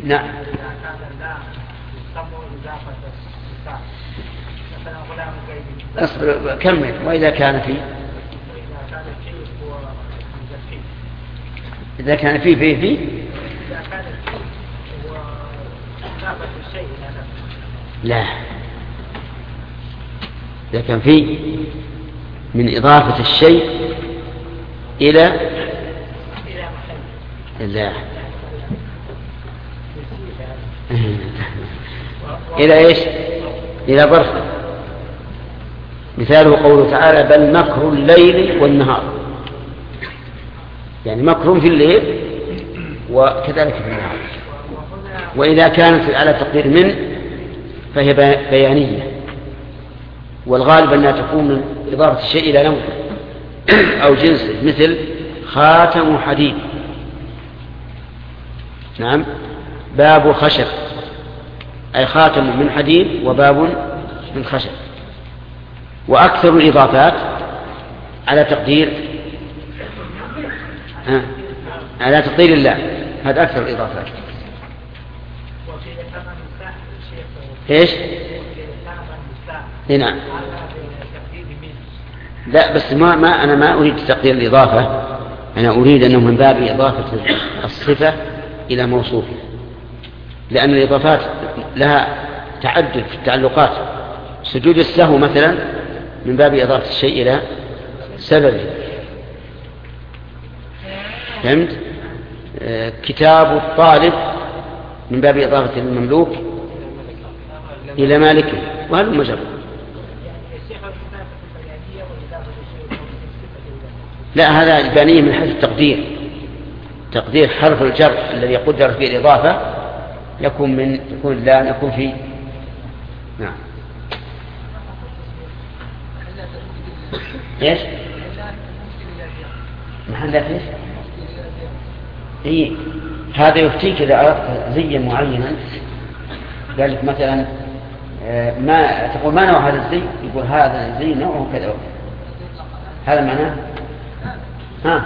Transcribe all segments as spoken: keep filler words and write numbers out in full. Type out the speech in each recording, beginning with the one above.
نعم. أصبر كمل. وإذا كان في إذا كان في في في لا، إذا كان في من إضافة الشيء إلى لا إلى إيش؟ إلى ظرف. مثاله قوله تعالى بل مكر الليل والنهار، يعني مكر في الليل وكذلك في النهار. وإذا كانت على تقدير من فهي بيانية، والغالب أنها تكون من إضافة الشيء إلى نوع أو جنسه، مثل خاتم حديد. نعم. باب خشب أي خاتم من حديد وباب من خشب. وأكثر الإضافات على تقدير آه. على تقدير الله، هذا أكثر الإضافات. إيش؟ نعم. لا بس ما, ما أنا ما أريد تقدير الإضافة، أنا أريد أنه من باب إضافة الصفة إلى موصوفه، لأن الإضافات لها تعدد في التعلقات. سجود السهو مثلا من باب إضافة الشيء إلى سببه، فهمت؟ آه كتاب الطالب من باب إضافة المملوك إلى مالكه، وهذا المجرد. لا، هذا البانية من حيث التقدير، تقدير حرف الجر الذي قدر فيه الإضافة يكون من يكون لا يكون فيه. نعم. ايش؟ محلات ايش؟ اي هذا يفتيك اذا اردت زيا معينا، قال لك مثلا ما تقول ما نوع هذا الزي، يقول هذا الزي نوعه كذا وكذا، هذا معناه ها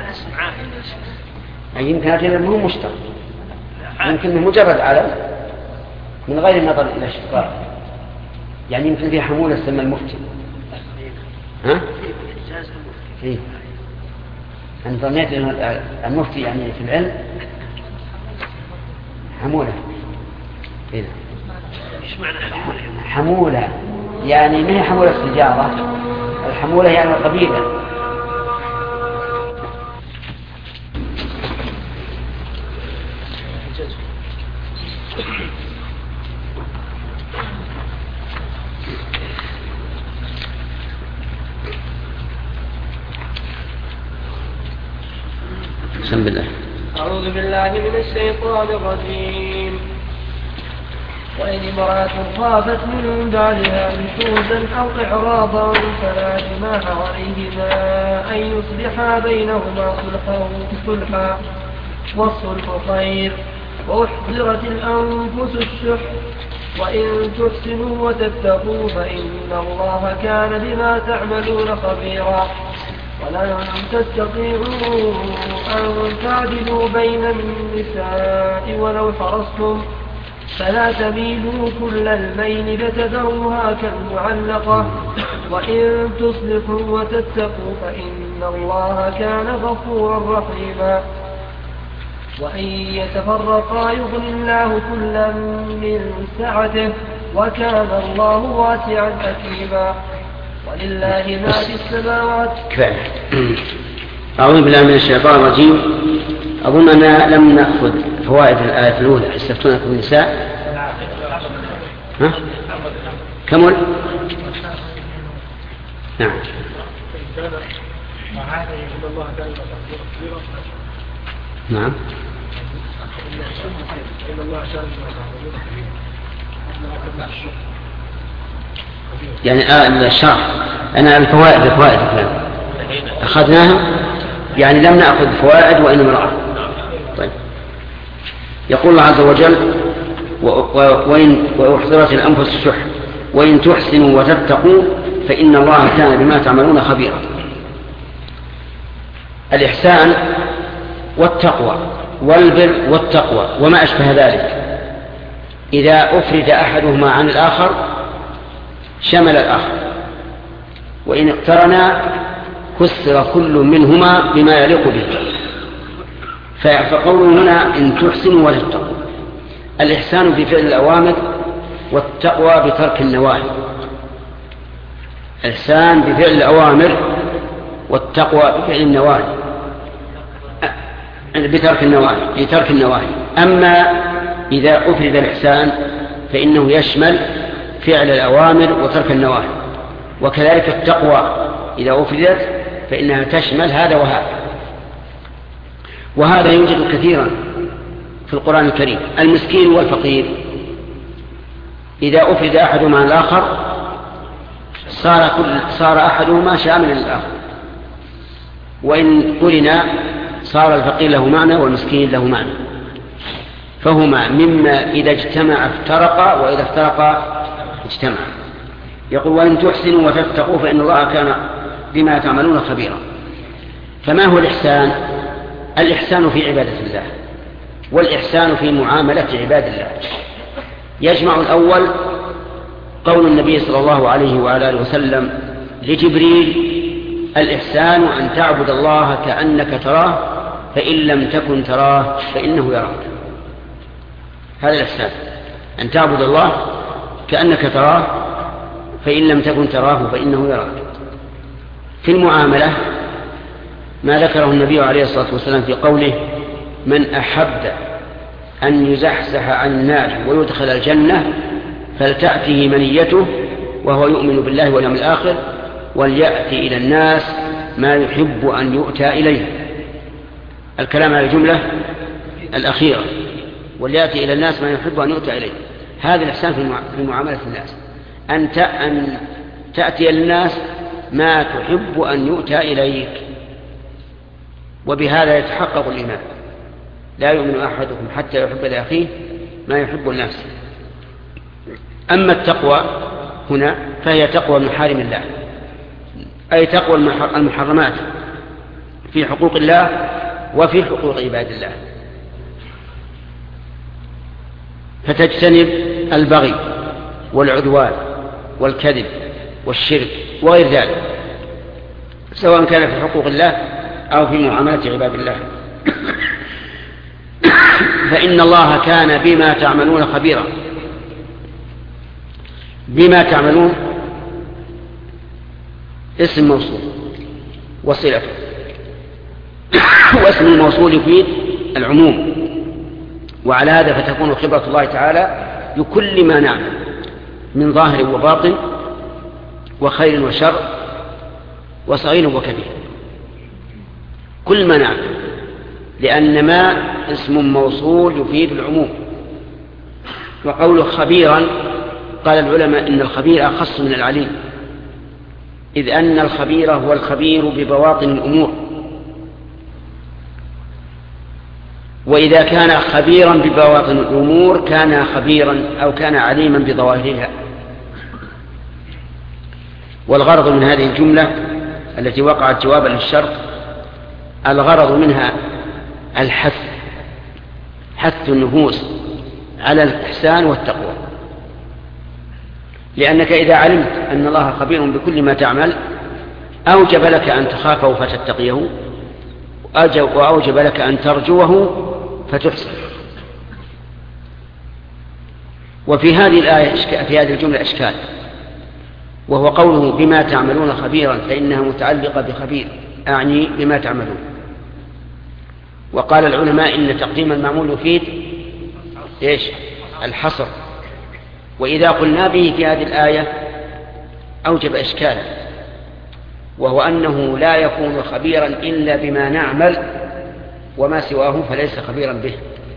أي يمكن هذا مو مشترك، يمكن مجرد علم من غير النظر إلى الاشتقاق. يعني يمكن فيها حمولة تسمى المفتي. ها؟ إيه؟ أنا ظنيت أن المفتي يعني في العلم حمولة. إيه؟ إيش معنى حمولة؟ حمولة يعني ما هي حمولة السجارة، الحمولة يعني القبيلة. بسم الله. أعوذ بالله من الشيطان الرجيم. وإن امرأة خافت من بعدها نشوزا أو إعراضا فلا جناح عليهما أن يصلحا بينهما صلحا، والصلح خير، وأحضرت الأنفس الشح، وإن تحسنوا وتتقوا فإن الله كان بما تعملون خبيرا. ولا تستطيعوا أن تعدلوا بين النساء ولو حرصتم، فلا تميلوا كل الميل فتذروها كالمعلقة، وإن تصلحوا وتتقوا فإن الله كان غفورا رحيما. وإن يتفرقا يغني الله كلا من سعته، وكان الله واسعا حكيما. ولله ما في السماوات. كفاية. أعوذ بالله من الشيطان الرجيم. أظن أننا لم نأخذ فوائد الآية الأولى، استفتونكم النساء. ها؟ كمل. نعم. نعم. يعني آه الشرح أنا الفوائد الفوائد أخذناها، يعني لم نأخذ فوائد وإنما رأى. طيب. يقول الله عز وجل وإن وأحضرت الأنفس الشح وإن تحسنوا وتتقوا فإن الله كان بما تعملون خبيرا. الإحسان والتقوى والبر والتقوى وما أشبه ذلك إذا أفرد أحدهما عن الآخر شمل الآخر، وإن اقترنا كسر كل منهما بما يليق به. فقوله هنا إن تحسنوا ولا تتقوا، الإحسان بفعل الأوامر والتقوى بترك النواهي. الإحسان بفعل الأوامر والتقوى بفعل النواهي بترك النواهي بترك النواهي أما إذا أفرد الإحسان فإنه يشمل فعل الأوامر وترك النواهي، وكذلك التقوى إذا أفردت فإنها تشمل هذا وهذا. وهذا يوجد كثيرا في القرآن الكريم. المسكين والفقير إذا أفرد أحدهما عن الآخر صار, كل صار أحدهما شاملا للآخر، وإن قلنا صار الفقير له معنى والمسكين له معنى، فهما مما إذا اجتمع افترقا وإذا افترقا اجتمع. يقول وإن تحسنوا وتتقوا فإن الله كان بما تعملون خبيرا. فما هو الإحسان؟ الإحسان في عبادة الله، والإحسان في معاملة عباد الله. يجمع الأول قول النبي صلى الله عليه وعلى آله وسلم لجبريل الإحسان أن تعبد الله كأنك تراه فإن لم تكن تراه فإنه يراك. هذا الإحسان، أن تعبد الله كأنك تراه فإن لم تكن تراه فإنه يراك. في المعاملة ما ذكره النبي عليه الصلاة والسلام في قوله من أحب أن يزحزح عن النار ويدخل الجنة فلتأته منيته وهو يؤمن بالله واليوم الآخر وليأتي إلى الناس ما يحب أن يؤتى إليه. الكلام على الجملة الأخيرة، وليأتي إلى الناس ما يحب أن يؤتى إليه. هذا الإحسان في معاملة الناس، أن أن تأتي للناس ما تحب أن يؤتى إليك، وبهذا يتحقق الإيمان. لا يؤمن أحدكم حتى يحب لأخيه ما يحب لنفسه. أما التقوى هنا فهي تقوى محارم الله، أي تقوى المحرمات في حقوق الله وفي حقوق عباد الله، فتجتنب البغي والعدوان والكذب والشرك وغير ذلك، سواء كان في حقوق الله أو في معاملة عباد الله. فإن الله كان بما تعملون خبيرا. بما تعملون اسم موصول وصلته، واسم الموصول يفيد العموم، وعلى هذا فتكون خبرة الله تعالى بكل ما نعمل من ظاهر وباطن وخير وشر وصغير وكبير، كل ما نعمل، لأن ما اسم موصول يفيد العموم. وقوله خبيرا قال العلماء إن الخبير أخص من العليم، إذ أن الخبير هو الخبير ببواطن الأمور، وإذا كان خبيرا ببواطن الأمور كان خبيرا أو كان عليما بظواهرها. والغرض من هذه الجملة التي وقعت جوابا للشرط، الغرض منها الحث، حث النفوس على الإحسان والتقوى، لأنك إذا علمت أن الله خبير بكل ما تعمل أوجب لك أن تخافه فتتقيه، وأوجب لك أن ترجوه فتحسن. وفي هذه الآية في هذه الجملة إشكال، وهو قوله بما تعملون خبيرا، فإنها متعلقة بخبير، أعني بما تعملون. وقال العلماء إن تقديم المعمول يفيد إيش؟ الحصر، وإذا قلنا به في هذه الآية أوجب إشكالا، وهو أنه لا يكون خبيرا إلا بما نعمل، وما سواه فليس خبيرا به.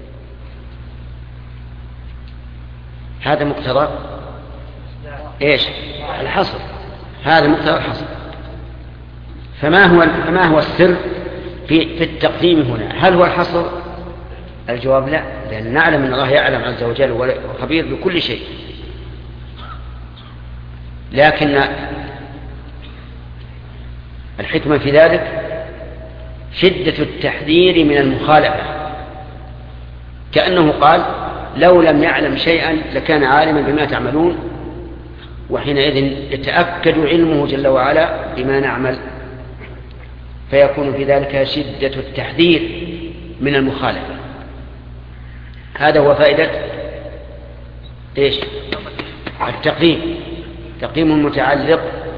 هذا مقتضى إيش؟ الحصر، هذا مقتضى الحصر. فما هو فما هو السر في في التقديم هنا؟ هل هو الحصر؟ الجواب لا، لأن نعلم أن الله يعلم عز وجل وخبير بكل شيء، لكن الحكمة في ذلك شدة التحذير من المخالفة، كأنه قال لو لم يعلم شيئا لكان عالما بما تعملون، وحينئذ يتأكد علمه جل وعلا بما نعمل، فيكون في ذلك شدة التحذير من المخالفة. هذا هو فائدة إيش؟ التقديم، تقديم متعلق.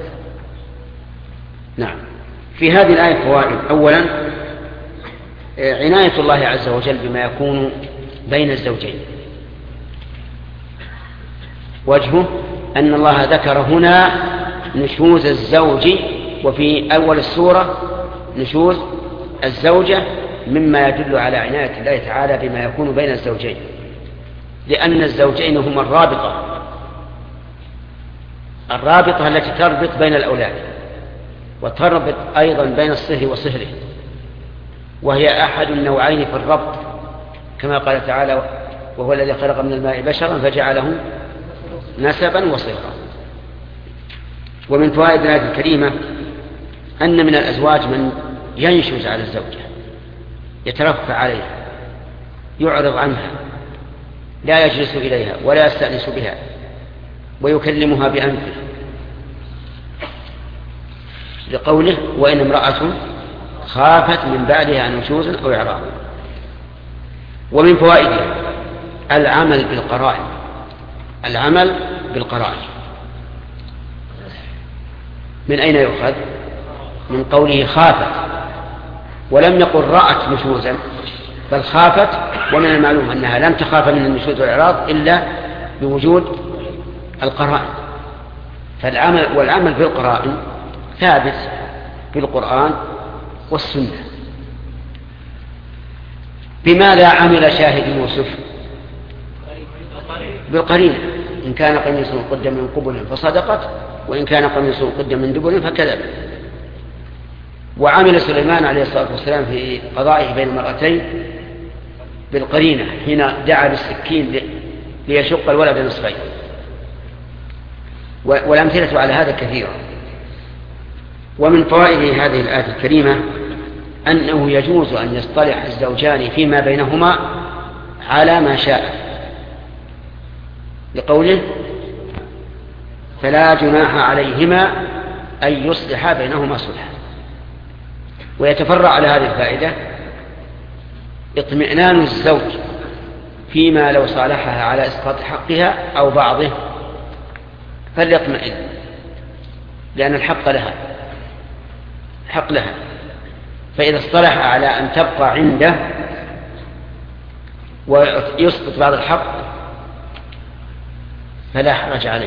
نعم. في هذه الآية فوائد. أولا عناية الله عز وجل بما يكون بين الزوجين. وجهه أن الله ذكر هنا نشوز الزوج، وفي أول السورة نشوز الزوجة، مما يدل على عناية الله تعالى بما يكون بين الزوجين، لأن الزوجين هما الرابطة الرابطة التي تربط بين الأولاد، وتربط أيضا بين الصهر وصهره، وهي أحد النوعين في الربط، كما قال تعالى وهو الذي خلق من الماء بشرا فجعله نسبا وصهرا. ومن فوائد الآية الكريمة أن من الأزواج من ينشز على الزوجة، يترفع عليها، يعرض عنها، لا يجلس إليها ولا يستأنس بها، ويكلمها بأنفه، لقوله وإن امرأة خافت من بعدها نشوزا أو إعراضا. ومن فوائدها العمل بالقرائن، العمل بالقرائن. من أين يؤخذ؟ من قوله خافت، ولم يقل رأت نشوزا، بل خافت، ومن المعلوم أنها لم تخاف من النشوز والإعراض إلا بوجود القرائن. فالعمل والعمل بالقرائن ثابت في القرآن والسنة. بماذا عمل شاهد يوسف؟ بالقرينة، إن كان قميصه قد من قبل فصدقت، وإن كان قميصه قد من دبر فكذب. وعمل سليمان عليه الصلاة والسلام في قضائه بين المرأتين بالقرينة، حين دعا بالسكين ليشق الولد نصفين. والأمثلة على هذا كثيرة. ومن فوائد هذه الآية الكريمة أنه يجوز أن يصطلح الزوجان فيما بينهما على ما شاء، لقوله فلا جناح عليهما أن يصلحا بينهما صلحا. ويتفرع على هذه الفائدة اطمئنان الزوج فيما لو صالحها على إسقاط حقها أو بعضه فليطمئن، لأن الحق لها حق لها. فإذا اصطلح على أن تبقى عنده ويسقط بعض الحق فلا حرج عليه.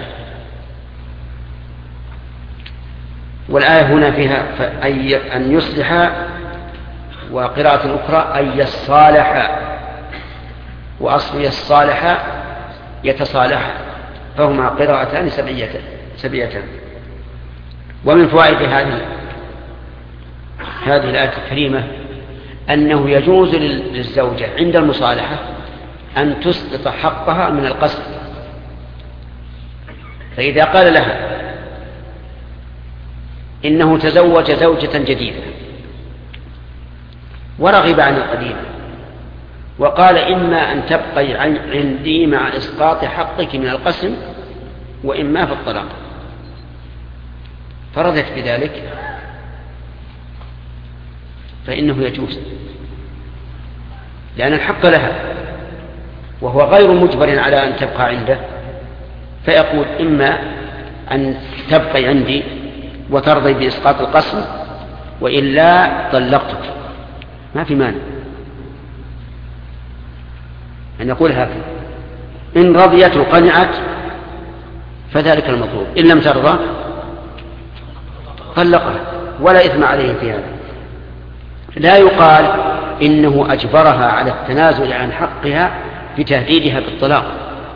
والآية هنا فيها أن يصلح، وقراءة أخرى أن يصالح، وأصل يصالح يتصالح، فهما قراءتان سبيتان. ومن فوائد هذه هذه الآية الكريمة أنه يجوز للزوجة عند المصالحة أن تسقط حقها من القسم. فإذا قال لها إنه تزوج زوجة جديدة ورغب عن القديمة، وقال إما أن تبقي عندي مع إسقاط حقك من القسم، وإما في الطلاق، فرضت بذلك، فإنه يجوز، لأن الحق لها وهو غير مجبر على أن تبقى عنده، فيقول إما أن تبقي عندي وترضي بإسقاط القسم، وإلا طلقتك، ما في مانع أن يقول هكذا. إن رضيت وقنعت فذلك المطلوب، إن لم ترضى طلقها، ولا إثم عليه في هذا. لا يقال إنه أجبرها على التنازل عن حقها بتهديدها بالطلاق.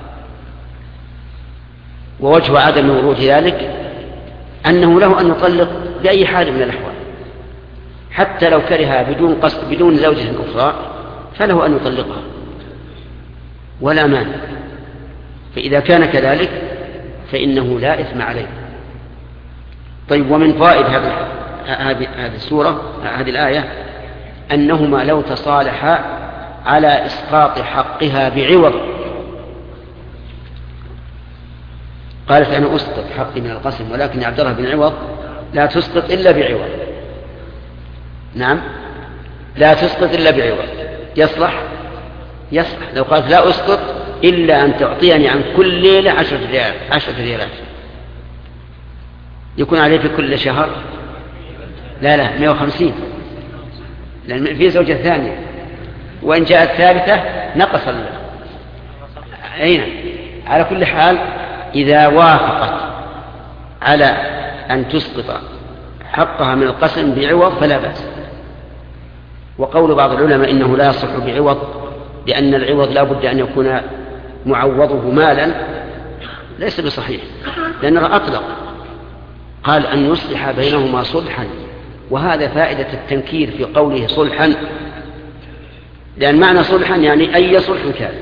ووجه عدم ورود ذلك أنه له أن يطلق بأي حال من الأحوال، حتى لو كرهها بدون قصد بدون زوجة أخرى فله أن يطلقها ولا مانع. فإذا كان كذلك فإنه لا إثم عليه. طيب، ومن فوائد هذه هذه السورة هذه الآية أنهما لو تصالحا على إسقاط حقها بعوض، قالت أنا أسقط حقي من القسم ولكن عبد الله بن عوض لا تسقط إلا بعوض. نعم، لا تسقط إلا بعوض. يصلح؟ يصلح. لو قالت لا أسقط إلا أن تعطيني عن كل ليلة عشرة ريالات عشرة ريالات يكون عليه في كل شهر لا لا مئة وخمسين، لأن في زوجة ثانية، وإن جاءت ثالثة نقص ال... أين. على كل حال إذا وافقت على أن تسقط حقها من القسم بعوض فلا بأس. وقول بعض العلماء إنه لا يصح بعوض لأن العوض لا بد أن يكون معوضه مالا ليس بصحيح، لأنه أطلق قال أن يصلح بينهما صلحا، وهذا فائدة التنكير في قوله صلحا، لأن معنى صلحا يعني أي صلح كان،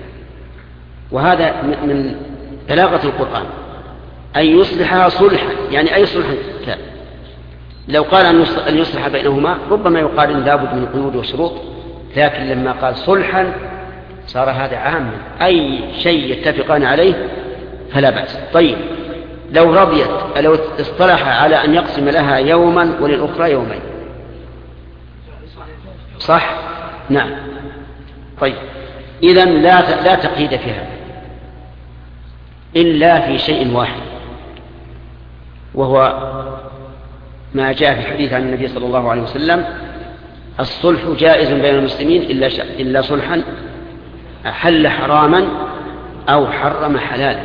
وهذا من بلاغة القرآن أن يصلحها صلحا يعني أي صلح كان. لو قال أن يصلح بينهما ربما يقال إن لابد من قيود وشروط، لكن لما قال صلحا صار هذا عاما، أي شيء يتفقان عليه فلا بأس. طيب لو رضيت لو اصطلح على أن يقسم لها يوما وللأخرى يومين صح؟ نعم. طيب إذن لا لا تقييد فيها إلا في شيء واحد، وهو ما جاء في الحديث عن النبي صلى الله عليه وسلم: الصلح جائز بين المسلمين إلا إلا صلحا أحل حراما أو حرم حلالا.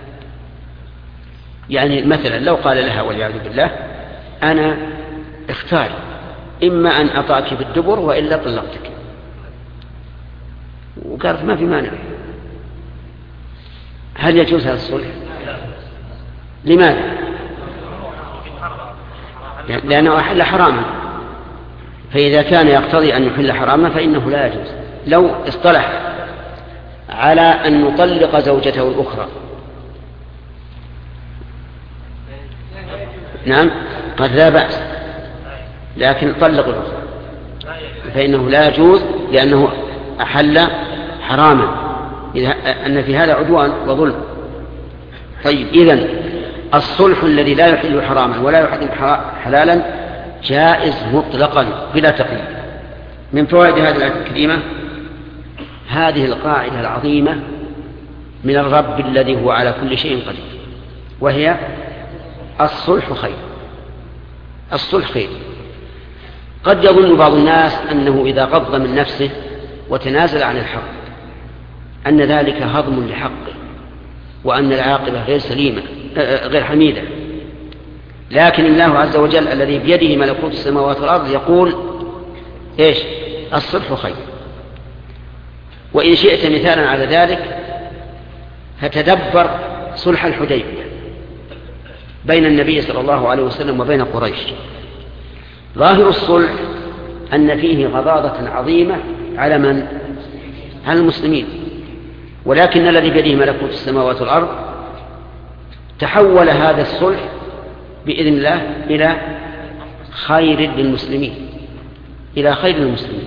يعني مثلا لو قال لها والعياذ بالله أنا اختار إما أن أطأك بالدبر وإلا طلقتك، وقالت ما في مانع، هل يجوز هذا الصلح؟ لماذا؟ لأنه أحل حراما، فإذا كان يقتضي أن يحل حراما فإنه لا يجوز. لو اصطلح على أن يطلق زوجته الأخرى، نعم قد لا بأس، لكن طلق الأخرى فإنه لا يجوز لأنه أحل حراما، إذا أن في هذا عدوان وظلم. طيب إذن الصلح الذي لا يحل حراما ولا يحرم حلالا جائز مطلقا بلا تقييد. من فوائد هذه الآية الكريمة هذه القاعدة العظيمة من الرب الذي هو على كل شيء قدير، وهي الصلح خير. الصلح خير. قد يظن بعض الناس أنه إذا غض من نفسه وتنازل عن الحق أن ذلك هضم لحقه وأن العاقبة غير سليمة غير حميدة، لكن الله عز وجل الذي بيده ملكوت السماوات والأرض يقول إيش؟ الصلح خير. وإن شئت مثالا على ذلك فتدبر صلح الحديبية بين النبي صلى الله عليه وسلم وبين قريش. ظاهر الصلح أن فيه غضاضة عظيمة على من؟ على المسلمين، ولكن الذي بيده ملكوت السماوات والأرض تحول هذا الصلح بإذن الله إلى خير للمسلمين، إلى خير للمسلمين.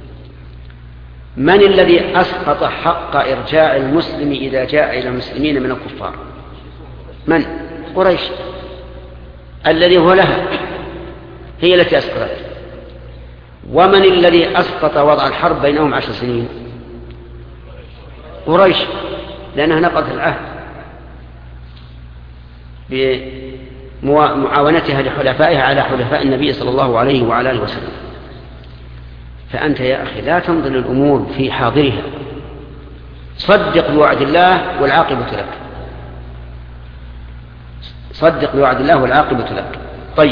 من الذي أسقط حق إرجاع المسلم إذا جاء إلى المسلمين من الكفار؟ من؟ قريش، الذي هو لها، هي التي أسقطت. ومن الذي أسقط وضع الحرب بينهم عشر سنين؟ قريش، لأنها نقضت العهد بمعاونتها لحلفائها على حلفاء النبي صلى الله عليه وعلى آله وسلم. فأنت يا أخي لا تنظر الأمور في حاضرها، صدق بوعد الله والعاقبة لك، صدق بوعد الله والعاقبة لك. طيب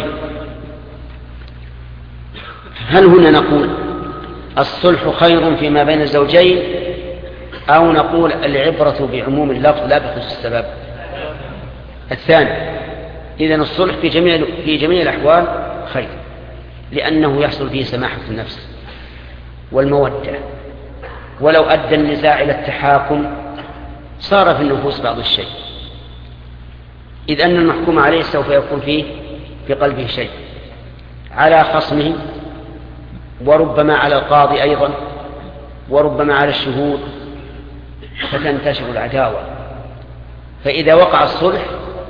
هل هنا نقول الصلح خير فيما بين الزوجين، أو نقول العبرة بعموم اللفظ لا بخصوص السبب؟ الثاني. إذن الصلح في جميع في جميع الأحوال خير، لأنه يحصل فيه سماحة النفس والمودة، ولو أدى النزاع إلى التحاكم صار في النفوس بعض الشيء، إذ أن المحكوم عليه سوف يكون فيه في قلبه شيء على خصمه وربما على القاضي أيضا، وربما على الشهود، فتنتشر العداوة. فإذا وقع الصلح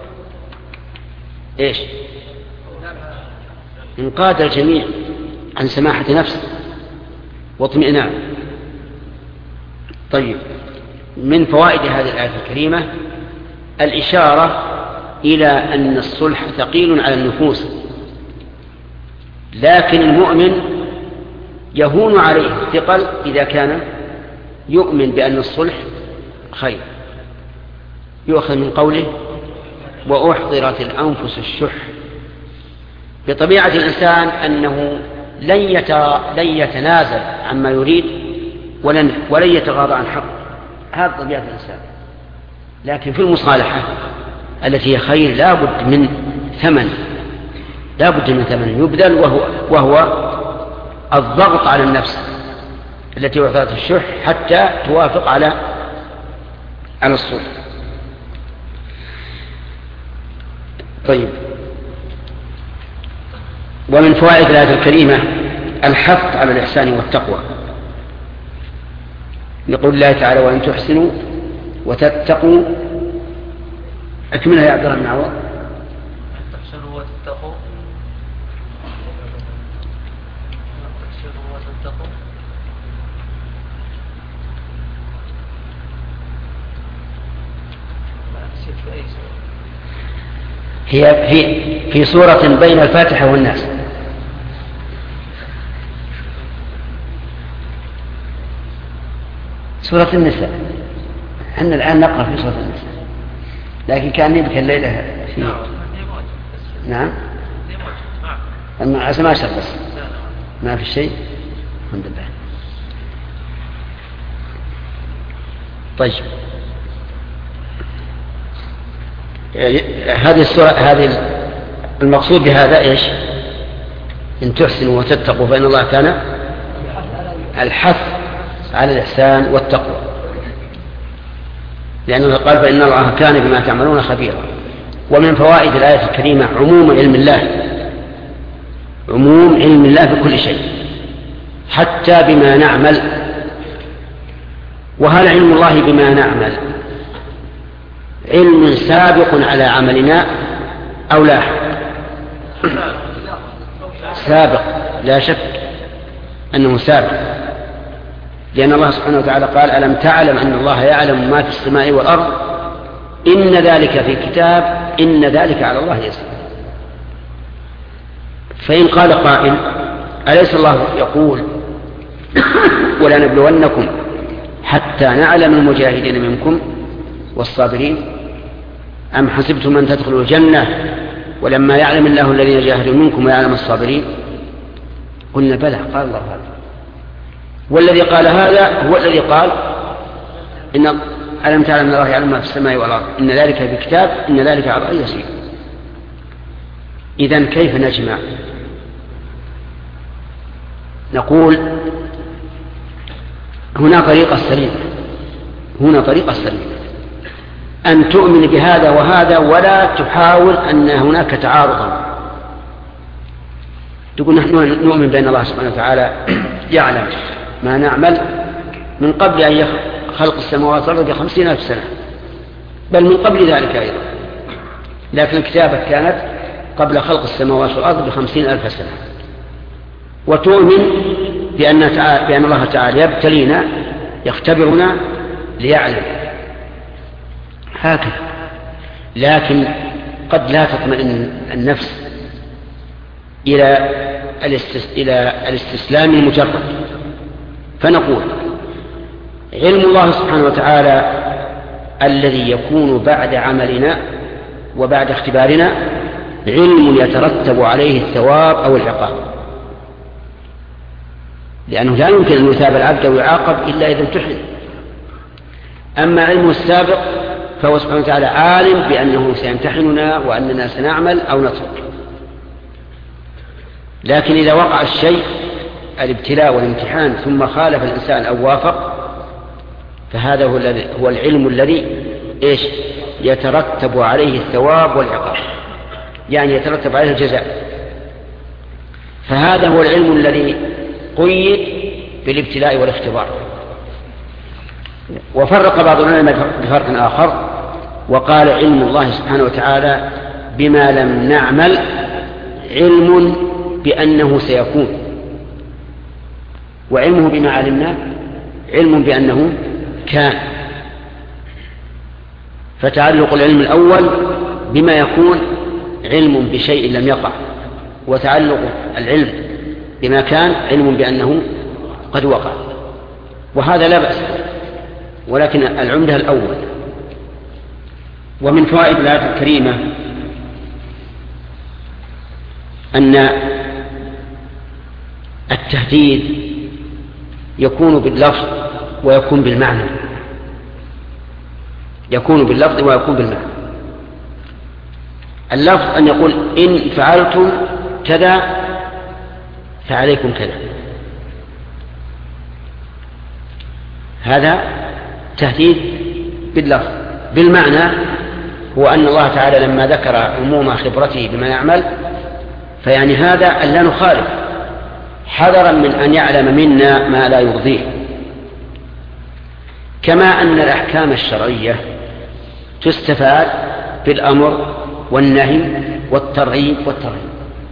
إيش؟ انقاد الجميع عن سماحة نفس واطمئنان. طيب، من فوائد هذه الآية الكريمة الإشارة إلى أن الصلح ثقيل على النفوس، لكن المؤمن يهون عليه الثقل إذا كان يؤمن بأن الصلح خير. يؤخذ من قوله وأحضرت الأنفس الشح. بطبيعة الإنسان أنه لن يتنازل عما يريد ولن, ولن يتغاضى عن حقه، هذا طبيعة الإنسان. لكن في المصالحة التي هي خير لا بد من ثمن، لا بد من ثمن يبذل، وهو, وهو الضغط على النفس التي أحضرت الشح حتى توافق على على الصلح. طيب، ومن فوائد الآية الكريمة الحث على الإحسان والتقوى. يقول الله تعالى وإن تحسنوا وتتقوا. أكملها يا عبد الله بن عوض. تحسنوا وتتقوا تحسنوا وتتقوا هي في في سورة بين الفاتحة والناس. سورة النساء. احنا الآن نقرأ في سورة النساء، لكن كان يبكي الليلة في نعم أما ما شر بس ما في شيء الحمد لله. طيب، هذه السورة هذه المقصود بهذا ايش؟ إن تحسنوا وتتقوا فإن الله كان الحث على الإحسان والتقوى، لأنه قال فإن الله كان بما تعملون خبيرا. ومن فوائد الآية الكريمة عموم علم الله، عموم علم الله بكل شيء حتى بما نعمل. وهل علم الله بما نعمل علم سابق على عملنا أو لاحق؟ سابق، لا شك أنه سابق، لأن الله سبحانه وتعالى قال ألم تعلم أن الله يعلم ما في السماء والأرض إن ذلك في كتاب إن ذلك على الله يسير. فإن قال قائل أليس الله يقول ولنبلونكم حتى نعلم المجاهدين منكم والصابرين أم حسبتم أن تدخلوا الجنة ولما يعلم الله الذين جاهدوا منكم ويعلم الصابرين؟ قلنا بلى، قال الله هذا. والذي قال هذا هو الذي قال إن ألم تعلم أن الله يعلم ما في السماء والأرض إن ذلك بكتاب إن ذلك على الله يسير. إذن كيف نجمع؟ نقول هنا طريقة سليمة، هنا طريقة سليمة أن تؤمن بهذا وهذا ولا تحاول أن هناك تعارضا. تقول نحن نؤمن بأن الله سبحانه وتعالى يعلم ما نعمل من قبل أن خلق السماوات والأرض بخمسين ألف سنة، بل من قبل ذلك أيضا، لكن الكتابة كانت قبل خلق السماوات والأرض بخمسين ألف سنة. وتؤمن بأن, بأن الله تعالى يبتلينا يختبرنا ليعلم هكذا. لكن قد لا تطمئن النفس إلى الاستسلام المجرد، فنقول علم الله سبحانه وتعالى الذي يكون بعد عملنا وبعد اختبارنا علم يترتب عليه الثواب أو العقاب، لأنه لا يمكن أن يثاب العبد ويعاقب إلا إذا امتحن. أما علمه السابق فهو سبحانه وتعالى عالم بأنه سيمتحننا وأننا سنعمل أو نترك. لكن إذا وقع الشيء الابتلاء والامتحان ثم خالف الإنسان أو وافق فهذا هو, هو العلم الذي إيش يترتب عليه الثواب والعقاب، يعني يترتب عليه الجزاء. فهذا هو العلم الذي قيد بالابتلاء والاختبار. وفرق بعض العلماء بفرق آخر وقال علم الله سبحانه وتعالى بما لم نعمل علم بأنه سيكون، وعلمه بما علمنا علم بأنه كان. فتعلق العلم الأول بما يكون علم بشيء لم يقع، وتعلق العلم بما كان علم بأنه قد وقع، وهذا لا بأس، ولكن العمدة الأول. ومن فوائد الآية الكريمة أن التهديد يكون باللفظ ويكون بالمعنى، يكون باللفظ ويكون بالمعنى. اللفظ أن يقول إن فعلتم كذا فعليكم كذا، هذا تهديد باللفظ. بالمعنى هو أن الله تعالى لما ذكر عموم خبرته بما يعمل فيعني هذا أن لا نخالف، حذرا من أن يعلم منا ما لا يرضيه. كما أن الأحكام الشرعية تستفاد بالأمر والنهي والترغيب والترهيب.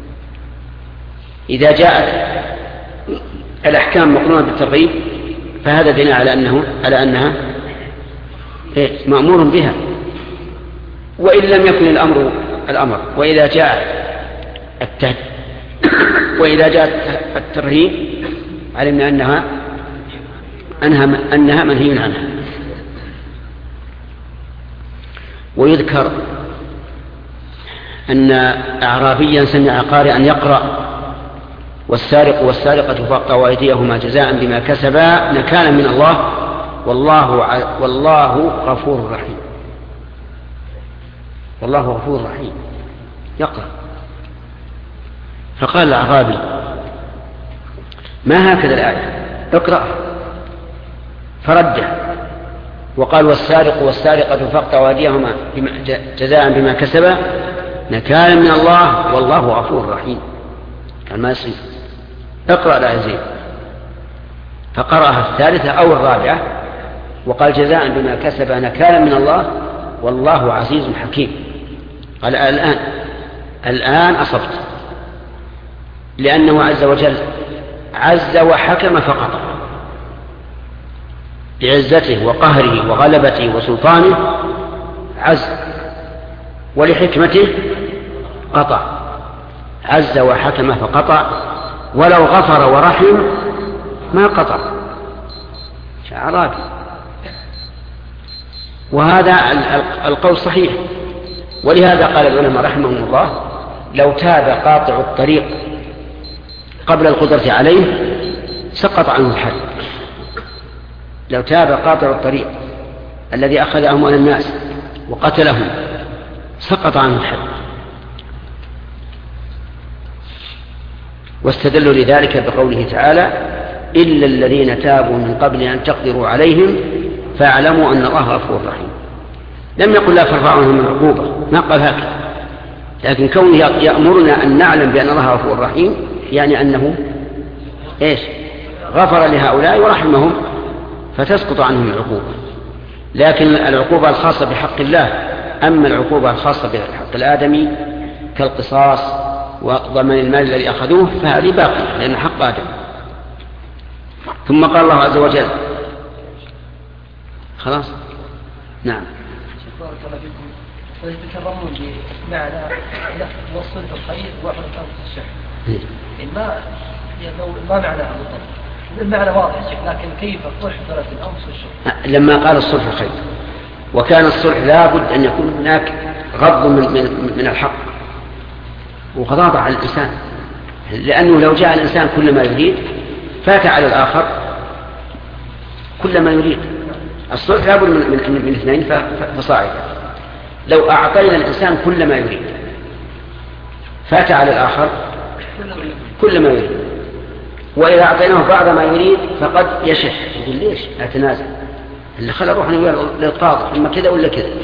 إذا جاءت الأحكام مقرونة بالترغيب فهذا دليل على أنه على أنها مأمور بها، وإن لم يكن الأمر الأمر. وإذا جاء التهديد وإذا جاء الترهيب علمنا أنها أنها أنها منهي عنها. ويذكر أن أعرابيا سمع قارئا يقرأ والسارق والسارقة فاقطعوا أيديهما جزاء بما كسبا نكالا من الله والله والله غفور رحيم. والله غفور رحيم يقرأ. فقال الأعرابي ما هكذا الآية اقرأ، فرده وقال والسارق والسارقة فاقطعوا أيديهما جزاء بما كسبا نكالا من الله والله غفور رحيم. قال ما يصير، اقرأ لا يزيد. فقرأها الثالثة أو الرابعة وقال جزاء بما كسب نكالا من الله والله عزيز حكيم. قال الآن الآن أصبت، لأنه عز وجل عز وحكم فقط بعزته وقهره وغلبته وسلطانه عز، ولحكمته قطع. عز وحكم فقطع، ولو غفر ورحم ما قطع. شعرابي. وهذا القول صحيح، ولهذا قال العلماء رحمهم الله لو تاب قاطع الطريق قبل القدرة عليه سقط عنه الحد. لو تاب قاطع الطريق الذي أخذ أموال الناس وقتلهم سقط عنه الحد. واستدلوا لذلك بقوله تعالى إلا الذين تابوا من قبل أن تقدروا عليهم فاعلموا أن الله غفور رحيم. لم يقل لا ترفعوا عنهم العقوبة، ما قال هكذا، لكن كونه يأمرنا أن نعلم بأن الله غفور رحيم يعني أنه إيش غفر لهؤلاء ورحمهم فتسقط عنهم العقوبة. لكن العقوبة الخاصة بحق الله، أما العقوبة الخاصة بحق الآدمي كالقصاص وضمان المال الذي أخذوه فهذه باقية لأن حق آدم. ثم قال الله عز وجل خلاص نعم بارك الله فيكم. ويتكرمون بمعنى لفظ وصلت الخير وحرة أنفس الشح ما لو ما معناها بالضبط المعنى واضح لكن كيف تحضرت الأنفس والشح؟ لما قال الصلح خير وكان الصلح لابد أن يكون هناك غض من, من, من الحق وغضاضة على الإنسان، لأنه لو جاء الإنسان كل ما يريد فات على الآخر كل ما يريد. الصلح لابد من, من, من اثنين فصاعدا. لو أعطينا الإنسان كل ما يريد فات على الآخر كل ما يريد، وإذا أعطيناه بعض ما يريد فقد يشح يقول ليش أتنازل اللي خلى روحنا للقاضي إما كذا ولا كذا.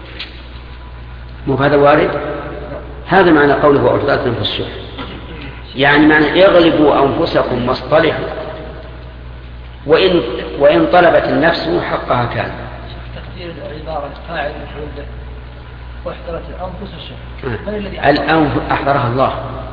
مو هذا وارد؟ هذا معنى قوله وأحضرت أنفس الشح. يعني معنى اغلبوا أنفسكم واصطلحوا، وإن, وإن طلبت النفس حقها كان. تقدير العبارة فاعل مفعول به واحضرت الأنفس الشح. من الذي الأنف أحضرها الله،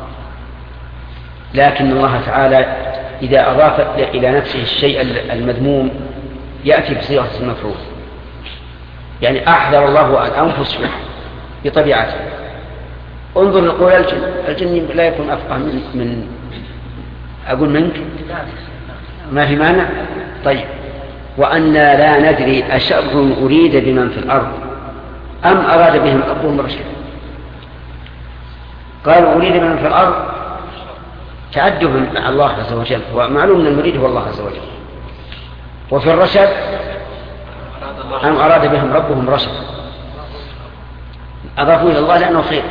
لكن الله تعالى إذا أضاف إلى نفسه الشيء المذموم يأتي بصيغة المفعول. يعني أحضر الله الأنفس بطبيعته. انظر لقول الجن، الجن لا يكون أفقه من, من أقول منك، ما في معنى. طيب، وأنا لا ندري أشر أريد بمن في الأرض أم أراد بهم ربهم رشدا. قالوا أريد بمن في الأرض تعدهم مع الله عز وجل، ومعلوم أن المريد هو الله عز وجل. وفي الرشد أم أراد بهم ربهم رشدا، أضافوا إلى الله لأنه خير.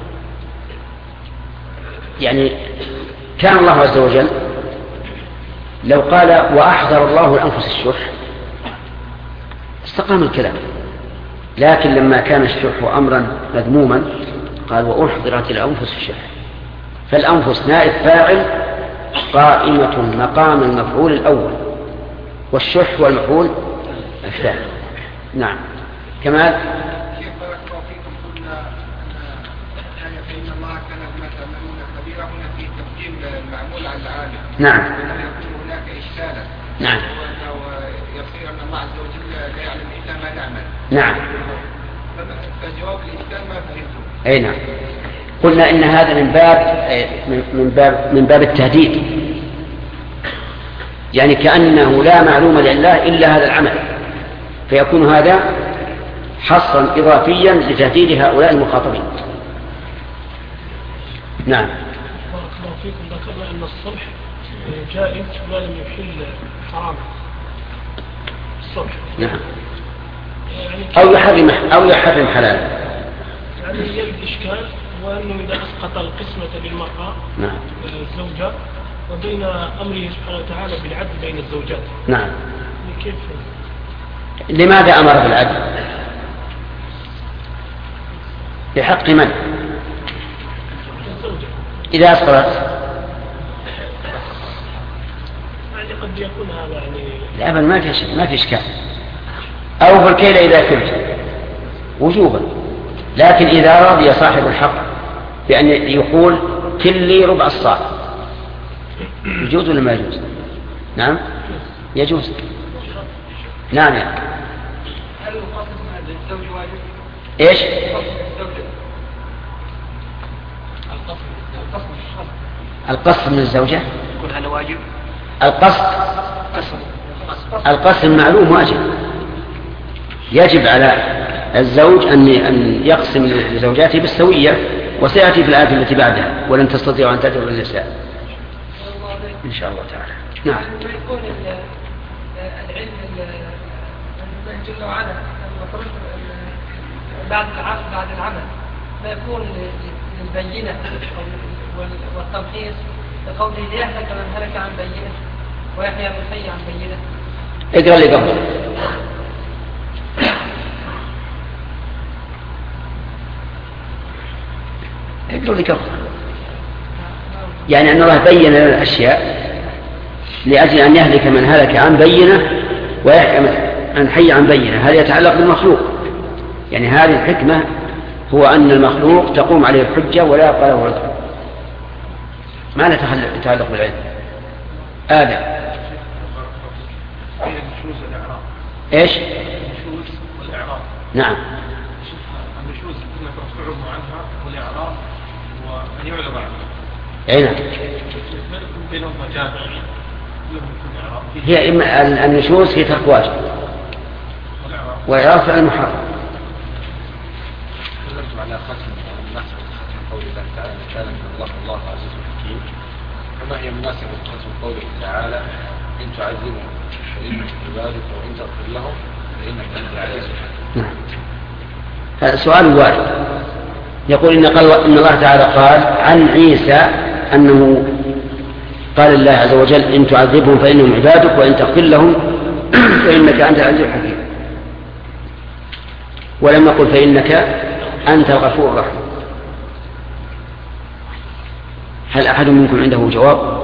يعني كان الله عز وجل لو قال وأحضر الله الأنفس الشح استقام الكلام، لكن لما كان الشح أمرا مذموما قال وأحضرت الأنفس الشح، فالأنفس نائب فاعل قائمة مقام المفعول الأول، والشح والمفعول الثاني. نعم. كمال. كيف بارك الله فيكم قلنا أن فإن الله كان بما تعملون خبيرا هنا في تقديم المعمول على العامل. نعم. وأنه يكون هناك إشكالا. نعم. وأنه يصير أن الله عز وجل لا يعلم إلا ما نعمل. نعم. فجواب الإشكال ما فهمته. أي نعم. قلنا إن هذا من باب من باب من باب التهديد، يعني كأنه لا معلوم لله إلا هذا العمل، فيكون هذا حصرا إضافيا لتهديد هؤلاء المخاطبين. نعم. بارك الله فيكم. ذكرنا أن الصلح جائز ما لم يحل حرام الصلح. نعم. أو يحرم أو يحرم حلالا. يعني يجد إشكال وأنه إذا أسقط القسمة للمرأة نعم. الزوجة وبين أمره سبحانه وتعالى بالعدل بين الزوجات. نعم. كيف؟ لماذا أمر بالعدل؟ بحق من؟ الزوجة. إذا أسقطت يعني قد يكون هذا يعني لا بل ما في ما في إشكال. أو بالكيل إذا كلت وجوبا، لكن إذا رضي صاحب الحق بأن يقول كلي ربع الصاع يجوز ولا ما يجوز؟ نعم يجوز. نعم. يعني هل القصد من الزوج واجب؟ إيش؟ القصد من الزوجة يكون هذا واجب؟ القصد القسم معلوم واجب، يجب على الزوج أن يقسم لزوجاته بالسوية، وسيأتي في الآية التي بعدها ولن تستطيعوا أن تعدلوا النساء إن شاء الله تعالى. نعم. يكون العلم الله جل وعلا بعد العمل بعد العمل ما يكون للبينة والتمحيص لقوله ليهلك من هلك عن بينة ويحيى من حي عن بينة. اقرأ لي قبل. اقرأ لي قبل. يعني أن الله بين لنا الأشياء لأجل أن يهلك من هلك عن بينة ويحيى من حي عن بينة. هذا يتعلق بالمخلوق، يعني هذه الحكمة هو أن المخلوق تقوم عليه الحجة ولا يبقى له عذر. ما نتعلق بالعلم. آدم. إيش؟ النشوز والإعراض. نعم. النشوز كنا ترفعهم عنها والإعراض وأن يعلم عنها. أي نعم. بينهم مجال. هي إما النشوز في ترك واجب وإعراض فعل محرم. تكلمتم على ختم الناس ختم قول الله تعالى مثالا من الله الله عزيز حكيم، فما هي مناسبة ختم قوله تعالى إن تعذبهم فإنك عبادك وإن تغفر لهم فإنك أنت العزيز الحكيم؟ نعم. هذا سؤال وارد. يقول إن, قال إن الله تعالى قال عن عيسى أنه قال الله عز وجل إن تعذبهم فإنهم عبادك وإن تغفر لهم فإنك أنت العزيز الحكيم، ولم نقل فإنك أنت الغفور الرحيم. هل أحد منكم عنده جواب؟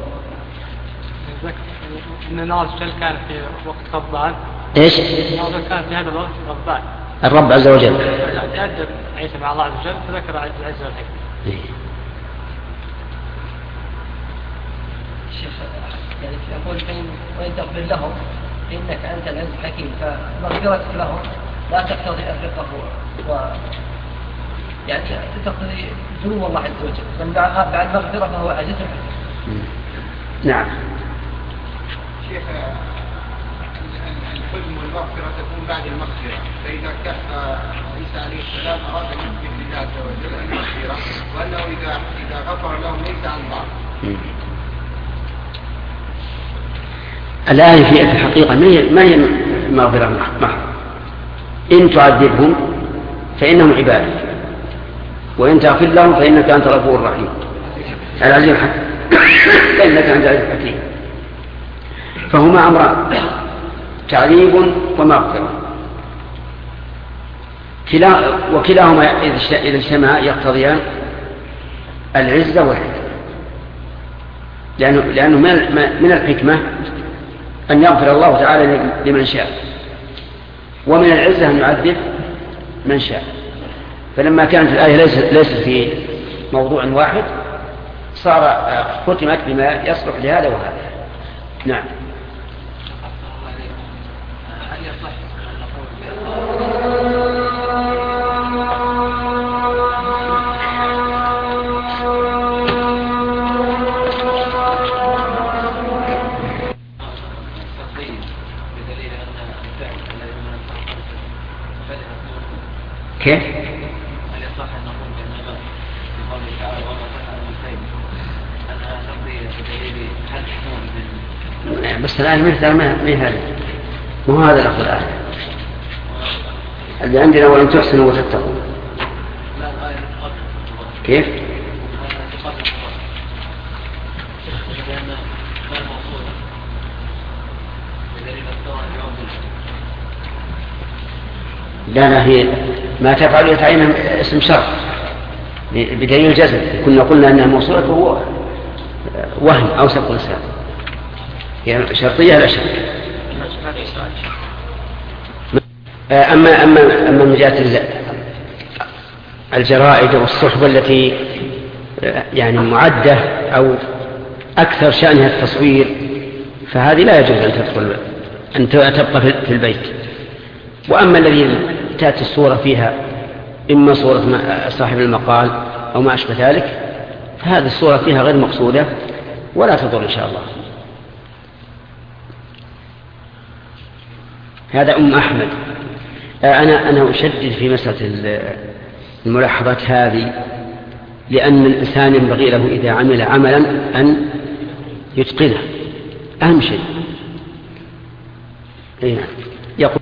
إن الله عز وجل كان في وقت غضبان. إيش؟ الله كان في هذا الوقت غضبان. الرب عز وجل. تأدب عيسى مع الله عز وجل فذكر عز والحكمة. شيخ يعني يقول فإن وإن تغفر لهم فإنك أنت العزيز الحكيم، فمغفرتك لهم لا تقتضي الرقة و يعني تقتضي ذنوب الله عز وجل، من بعد مغفرة فهو عزيز حكيم. نعم. شيخ الحلم والمغفرة تكون بعد المغفرة، فإذا كان عيسى عليه السلام أراد أن يثبت لله عز وجل المغفرة وأنه إذا إذا غفر لهم ليس عن بعض. الآية في الحقيقة ما هي مغفرة محض. إن تعذبهم فإنهم عبادك وإن تغفر لهم فإنك أنت الغفور الرحيم العزيز الحكيم فإنك أنت العزيز الحكيم. فهما أمران، تعذيب ومغفرة، وكلاهما إذا اجتمعا يقتضيان العزة والحكمة، لأنه, لأنه من الحكمة أن يغفر الله تعالى لمن شاء، ومن العزة أن يعذب من شاء. فلما كانت الآية ليست, ليست في موضوع واحد صار ختمت بما يصلح لهذا وهذا. نعم. كيف؟ هل يصح أن نقول بأنما في قوله تعالى وما فتح المسلمين أنها تقضي بدليل حد من بس الآن مثل ما هي هذا وهو هذا الأخذ الآن اللي عندنا وإن تحسنوا وتتقوا. كيف؟ لا لا هي ما تفعل يتعين اسم شرط بدليل الجزم. كنا قلنا أنها موصولة وهو وهم أو سبق لسان، يعني شرطية لا شك. أما أما أما من جهة الجرائد والصحبة التي يعني معدة أو أكثر شأنها التصوير فهذه لا يجوز أن تدخل أن تبقى في البيت. وأما الذي تأتي الصورة فيها إما صورة صاحب المقال أو ما أشبه ذلك فهذه الصورة فيها غير مقصودة ولا تضر إن شاء الله. هذا أم أحمد. أنا أنا أشدد في مسألة الملاحظات هذه لأن الإنسان ينبغي له إذا عمل عملا أن يتقنه، أهم شيء. أي نعم. يقول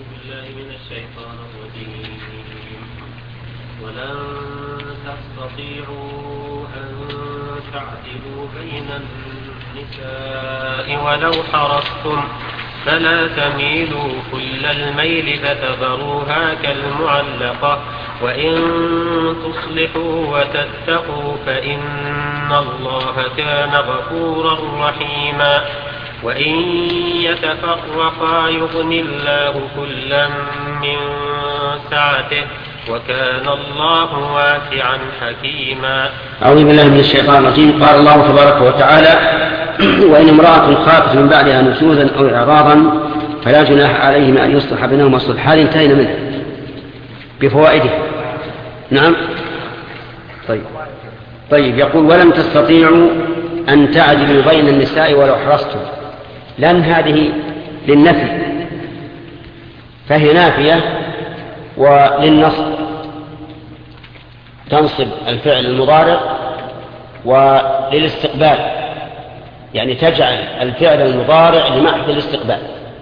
ولن تستطيعوا أن تعدلوا بين النساء ولو حرصتم فلا تميلوا كل الميل فتذروها كالمعلقة وإن تصلحوا وتتقوا فإن الله كان غفورا رحيما وإن يتفرقا يغن الله كلا من سعته وكان الله واسعا حكيما. أعوذ بالله من الشيطان الرجيم. قال الله تبارك وتعالى وإن امرأة خافت من بعدها نشوزا أو إعراضا فلا جناح عليهما أن يصلح بينهما صلحا انتهينا منه بفوائده. نعم. طيب طيب يقول ولم تستطيعوا أن تعدلوا بين النساء ولو حرصتم، لأن هذه للنفي فهي نافية، وللنصب تنصب الفعل المضارع، وللاستقبال يعني تجعل الفعل المضارع لمحض الاستقبال،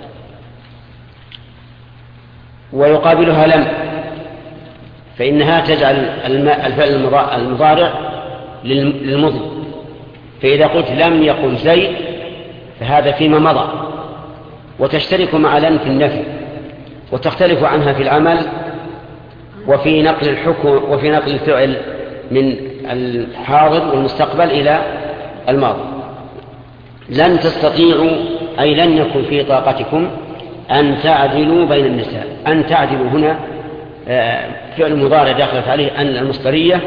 ويقابلها لم فإنها تجعل الفعل المضارع للمضي. فإذا قلت لم يقل زيد فهذا فيما مضى، وتشترك مع لن في النفي، وتختلف عنها في العمل وفي نقل الحكم وفي نقل الفعل من الحاضر والمستقبل إلى الماضي. لن تستطيعوا أي لن يكن في طاقتكم أن تعدلوا بين النساء. أن تعدلوا هنا فعل مضارع دخلت عليه أن المصدرية،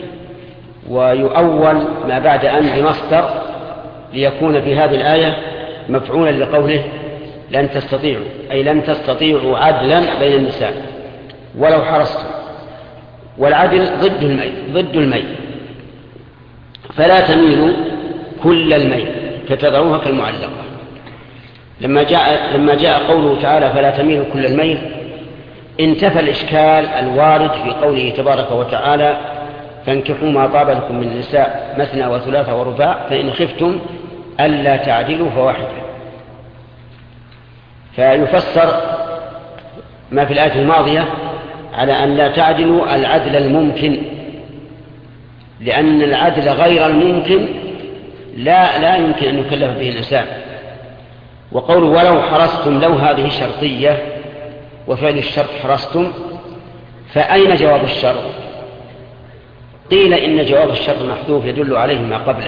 ويؤول ما بعد أن بمصدر ليكون في هذه الآية مفعولا لقوله لن تستطيعوا، أي لن تستطيعوا عدلا بين النساء ولو حرصتم. والعدل ضد الميل ضد الميل فلا تميلوا كل الميل فتذروها كالمعلقة. لما جاء لما جاء قوله تعالى فلا تميلوا كل الميل انتفى الإشكال الوارد في قوله تبارك وتعالى فانكحوا ما طاب لكم من النساء مثنى وثلاث ورباع فإن خفتم ألا تعدلوا فواحدة. فيفسر ما في الآية الماضية على أن لا تعدلوا العدل الممكن، لأن العدل غير الممكن لا لا يمكن أن يكلف به الإنسان. وقوله ولو حرصتم لو هذه شرطية وفعل الشرط حرصتم، فأين جواب الشرط؟ قيل إن جواب الشرط محذوف يدل عليه ما قبله،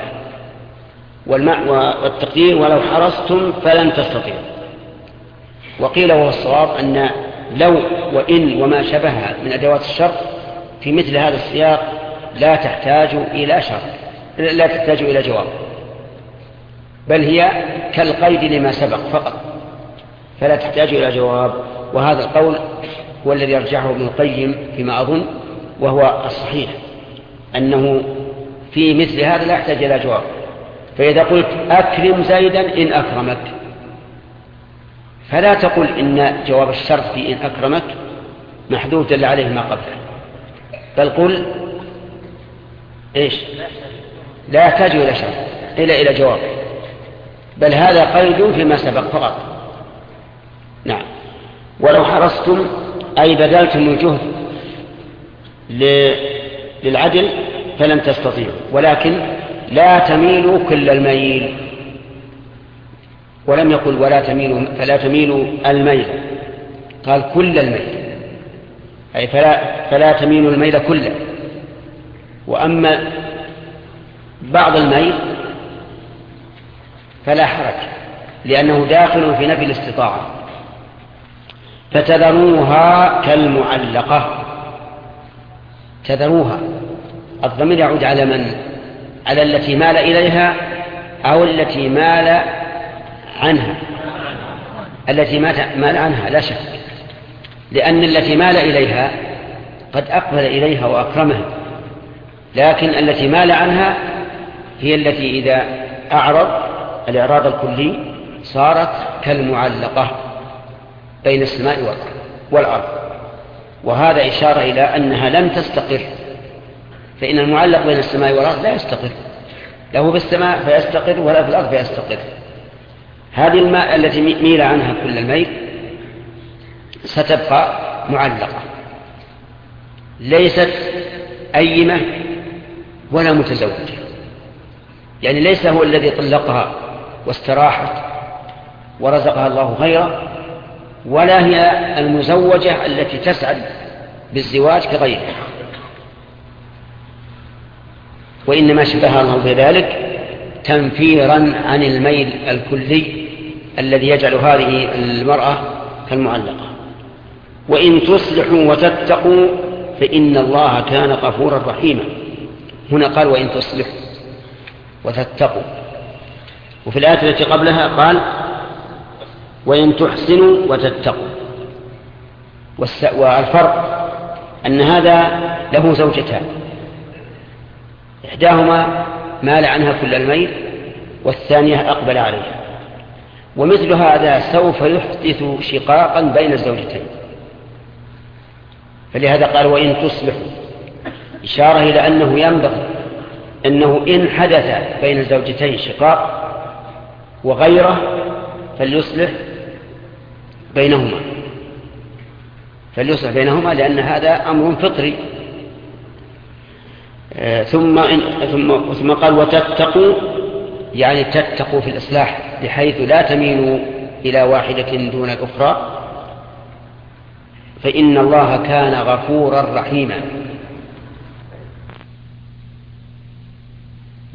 والتقدير ولو حرصتم فلن تستطيعوا. وقيل وهو الصواب أن لو وإن وما شبهها من أدوات الشرط في مثل هذا السياق لا تحتاج إلى شرط، لا تحتاج إلى جواب، بل هي كالقيد لما سبق فقط فلا تحتاج إلى جواب. وهذا القول هو الذي يرجحه ابن القيم فيما أظن، وهو الصحيح أنه في مثل هذا لا يحتاج إلى جواب. فإذا قلت أكرم زيدا إن أكرمك فلا تقل إن جواب الشرط في إن أكرمك محذوف دل عليه ما قبله، بل قل إيش لا يحتاج إلى شرط إلى إلى جواب، بل هذا قيد فيما سبق فقط. نعم. ولو حرصتم أي بذلتم الجهد للعدل فلن تستطيعوا، ولكن لا تميلوا كل الميل. ولم يقل ولا تميلوا فلا تميلوا الميل، قال كل الميل، أي فلا, فلا تميلوا الميل كله. وأما بعض الميل فلا حرج لأنه داخل في نفي الاستطاعة. فتذروها كالمعلقة. تذروها الضمير يعود على من؟ على التي مال إليها أو التي مال عنها؟ التي مال عنها لا شك، لأن التي مال إليها قد أقبل إليها وأكرمها، لكن التي مال عنها هي التي إذا أعرض الإعراض الكلي صارت كالمعلقة بين السماء والأرض. وهذا إشارة إلى أنها لم تستقر، فإن المعلق بين السماء والأرض لا يستقر، له في السماء فيستقر ولا في الأرض فيستقر. هذه الماء التي ميل عنها كل الميل ستبقى معلقة، ليست أيمة ولا متزوجة، يعني ليس هو الذي طلقها واستراحت ورزقها الله غيره، ولا هي المزوجة التي تسعد بالزواج كغيرها، وإنما شبهها الله بذلك تنفيرا عن الميل الكلي الذي يجعل هذه المرأة كالمعلقة. وإن تصلحوا وتتقوا فإن الله كان غفورا رحيما. هنا قال وإن تصلحوا وتتقوا، وفي الآية التي قبلها قال وإن تحسنوا وتتقوا. والفرق أن هذا له زوجتان، إحداهما مال عنها كل الميل والثانية أقبل عليها، ومثل هذا سوف يحدث شقاقا بين الزوجتين، فلهذا قال وإن تصلحوا، إشارة إلى أنه ينبغي أنه إن حدث بين الزوجتين شقاق وغيره فليصلح بينهما فليصلح بينهما لأن هذا أمر فطري. آه ثم, إن ثم, ثم قال وتتقوا، يعني تتقوا في الإصلاح بحيث لا تميلوا إلى واحدة دون الأخرى، فإن الله كان غفورا رحيما.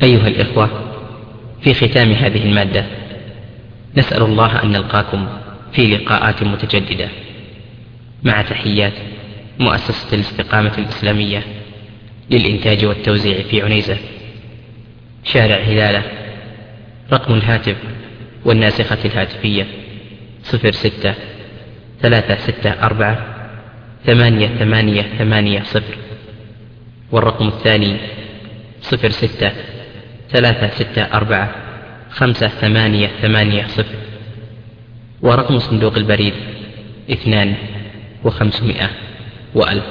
أيها الإخوة، في ختام هذه المادة نسأل الله أن نلقاكم في لقاءات متجددة، مع تحيات مؤسسة الاستقامة الإسلامية للإنتاج والتوزيع في عنيزة، شارع هلالة. رقم الهاتف والناسخة الهاتفية صفر ستة ثلاثة ستة أربعة ثمانية ثمانية ثمانية صفر، والرقم الثاني صفر ستة ثلاثة ستة أربعة خمسة ثمانية ثمانية صفر، ورقم صندوق البريد اثنان وخمسمائة وألف.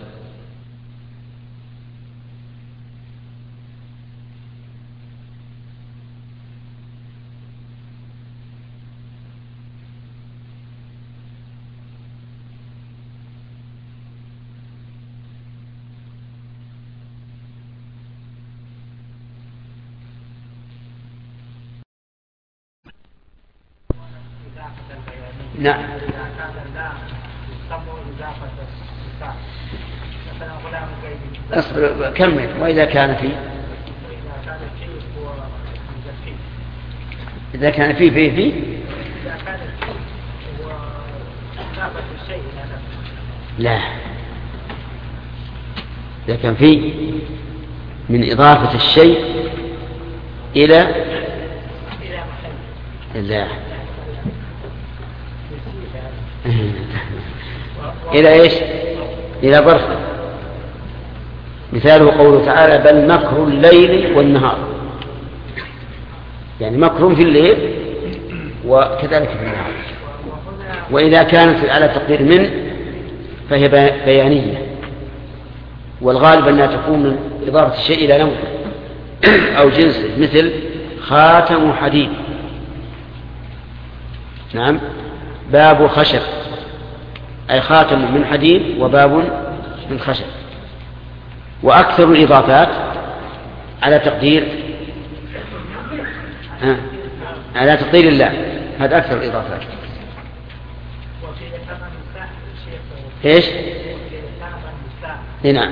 نعم. أصبر كمل. وإذا كان في إذا كان في في في لا، إذا كان في من إضافة الشيء إلى لا إلى إيش؟ إلى ظرف. مثاله قوله تعالى: بل مكر الليل والنهار، يعني مكر في الليل وكذلك في النهار. وإذا كانت على تقدير من فهي بيانية، والغالب أنها تكون من إضافة الشيء إلى نوع أو جنسه، مثل خاتم حديد. نعم. باب خشب، أي خاتم من حديد وباب من خشب. وأكثر الإضافات على تقدير آه. على تقدير الله، هذا أكثر الإضافات. إيش؟ نعم.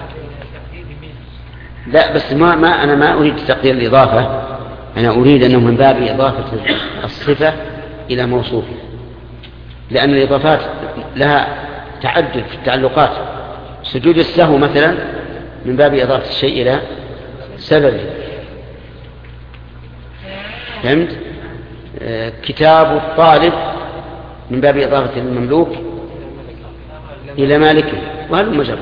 لا، بس ما, ما أنا ما أريد تقدير الإضافة، أنا أريد أنه من باب إضافة الصفة إلى موصوفه، لأن الإضافات لها تعدد في التعلقات. سجود السهو مثلا من باب إضافة الشيء إلى سببه، فهمت؟ آه كتاب الطالب من باب إضافة المملوك إلى مالكه، وهذا المجرد.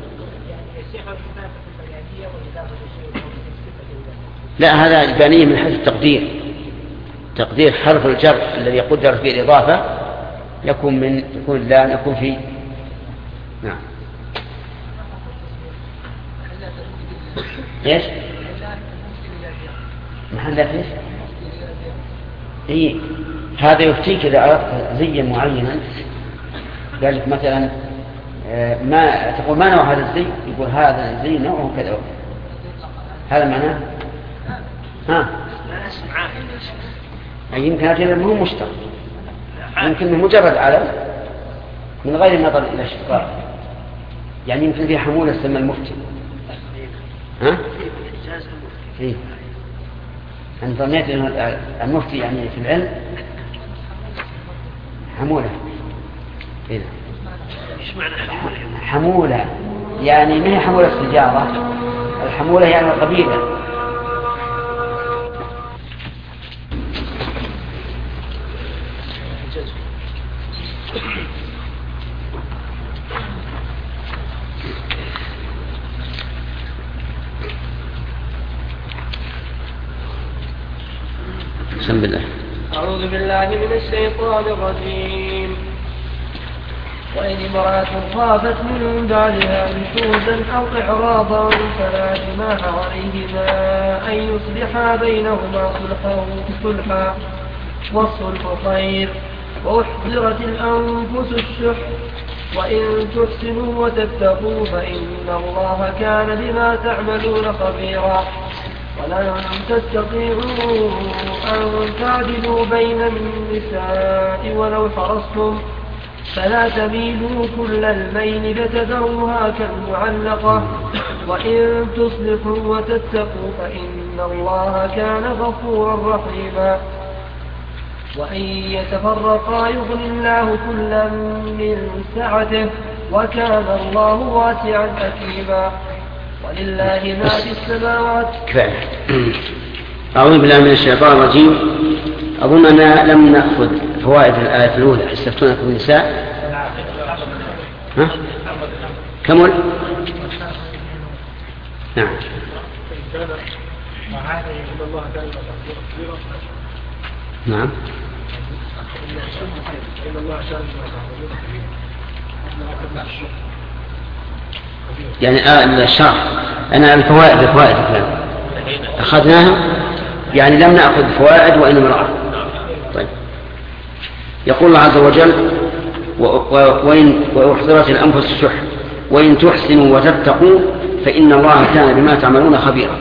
لا، هذا البانية من حيث التقدير، تقدير حرف الجر الذي يقدر فيه الإضافة يكون من يكون لا يكون فيه. نعم. ايش؟ محلات ايش؟ اي هذا يفتيك اذا عرفت زيا معينا، قال لك مثلا ما تقول ما نوع هذا الزي، يقول هذا الزي نوعه كذا وكذا، هذا معناه ها أي يمكن هذا مو مشترك، يمكن مجرد علم من غير النظر إلى الاشتقاق. يعني يمكن فيه حمولة تسمى المفتي. ها؟ إيه؟ أنا ظنيت أن المفتي يعني في العلم حمولة. إيه؟ حمولة يعني ما هي حمولة السجارة، الحمولة يعني القبيلة. بسم الله. أعوذ بالله من الشيطان الرجيم. وإن امرأة خافت من بعدها نشوزا أو إعراضا فلا جناح عليهما أن يصلحا بينهما صلحا، والصلح خير، وأحضرت الأنفس الشح، وإن تحسنوا وتتقوا فإن الله كان بما تعملون خبيرا. ولن تستطيعوا أن تعدلوا بين النساء ولو حرصتم، فلا تميلوا كل الميل فتذروها كالمعلقة وإن تصلحوا وتتقوا فإن الله كان غفورا رحيما. وإن يتفرقا يغني الله كلا من سعته وكان الله واسعا حكيما. ولله ما في السماوات. كفاية. أعوذ بالله من الشيطان الرجيم. أظن أننا لم نأخذ فوائد الآية الأولى يستفتونك بالنساء. ها؟ كمل؟ نعم. نعم. يعني آه الشرح أنا الفوائد الفوائد أخذناها يعني لم نأخذ فوائد وإنما رأى. طيب يقول الله عز وجل وإن وأحضرت الأنفس الشح وإن تحسنوا وتتقوا فإن الله كان بما تعملون خبيرا.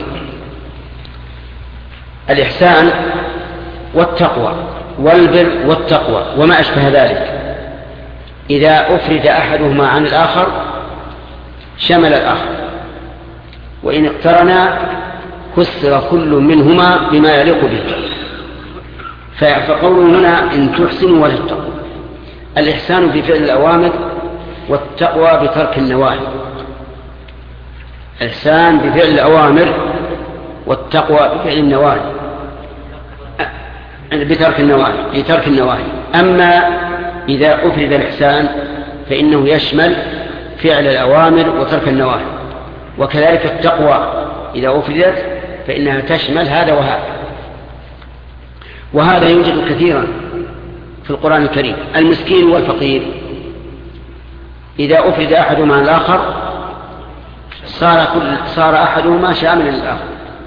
الإحسان والتقوى والبر والتقوى وما أشبه ذلك إذا أفرد أحدهما عن الآخر شمل الآخر، وإن اقترنا كسر كل منهما بما يليق به. فقوله هنا إن تحسنوا وتتقوا، الإحسان في فعل الأوامر والتقوى بترك النواهي. الإحسان بفعل الأوامر والتقوى بفعل النواهي بترك النواهي بترك النواهي. أما إذا أفرد الإحسان فإنه يشمل فعل الأوامر وترك النواهي، وكذلك التقوى إذا أفردت فإنها تشمل هذا وهذا. وهذا يوجد كثيرا في القرآن الكريم. المسكين والفقير إذا أفرد أحدهما عن الآخر صار, كل صار أحدهما شاملا للآخر،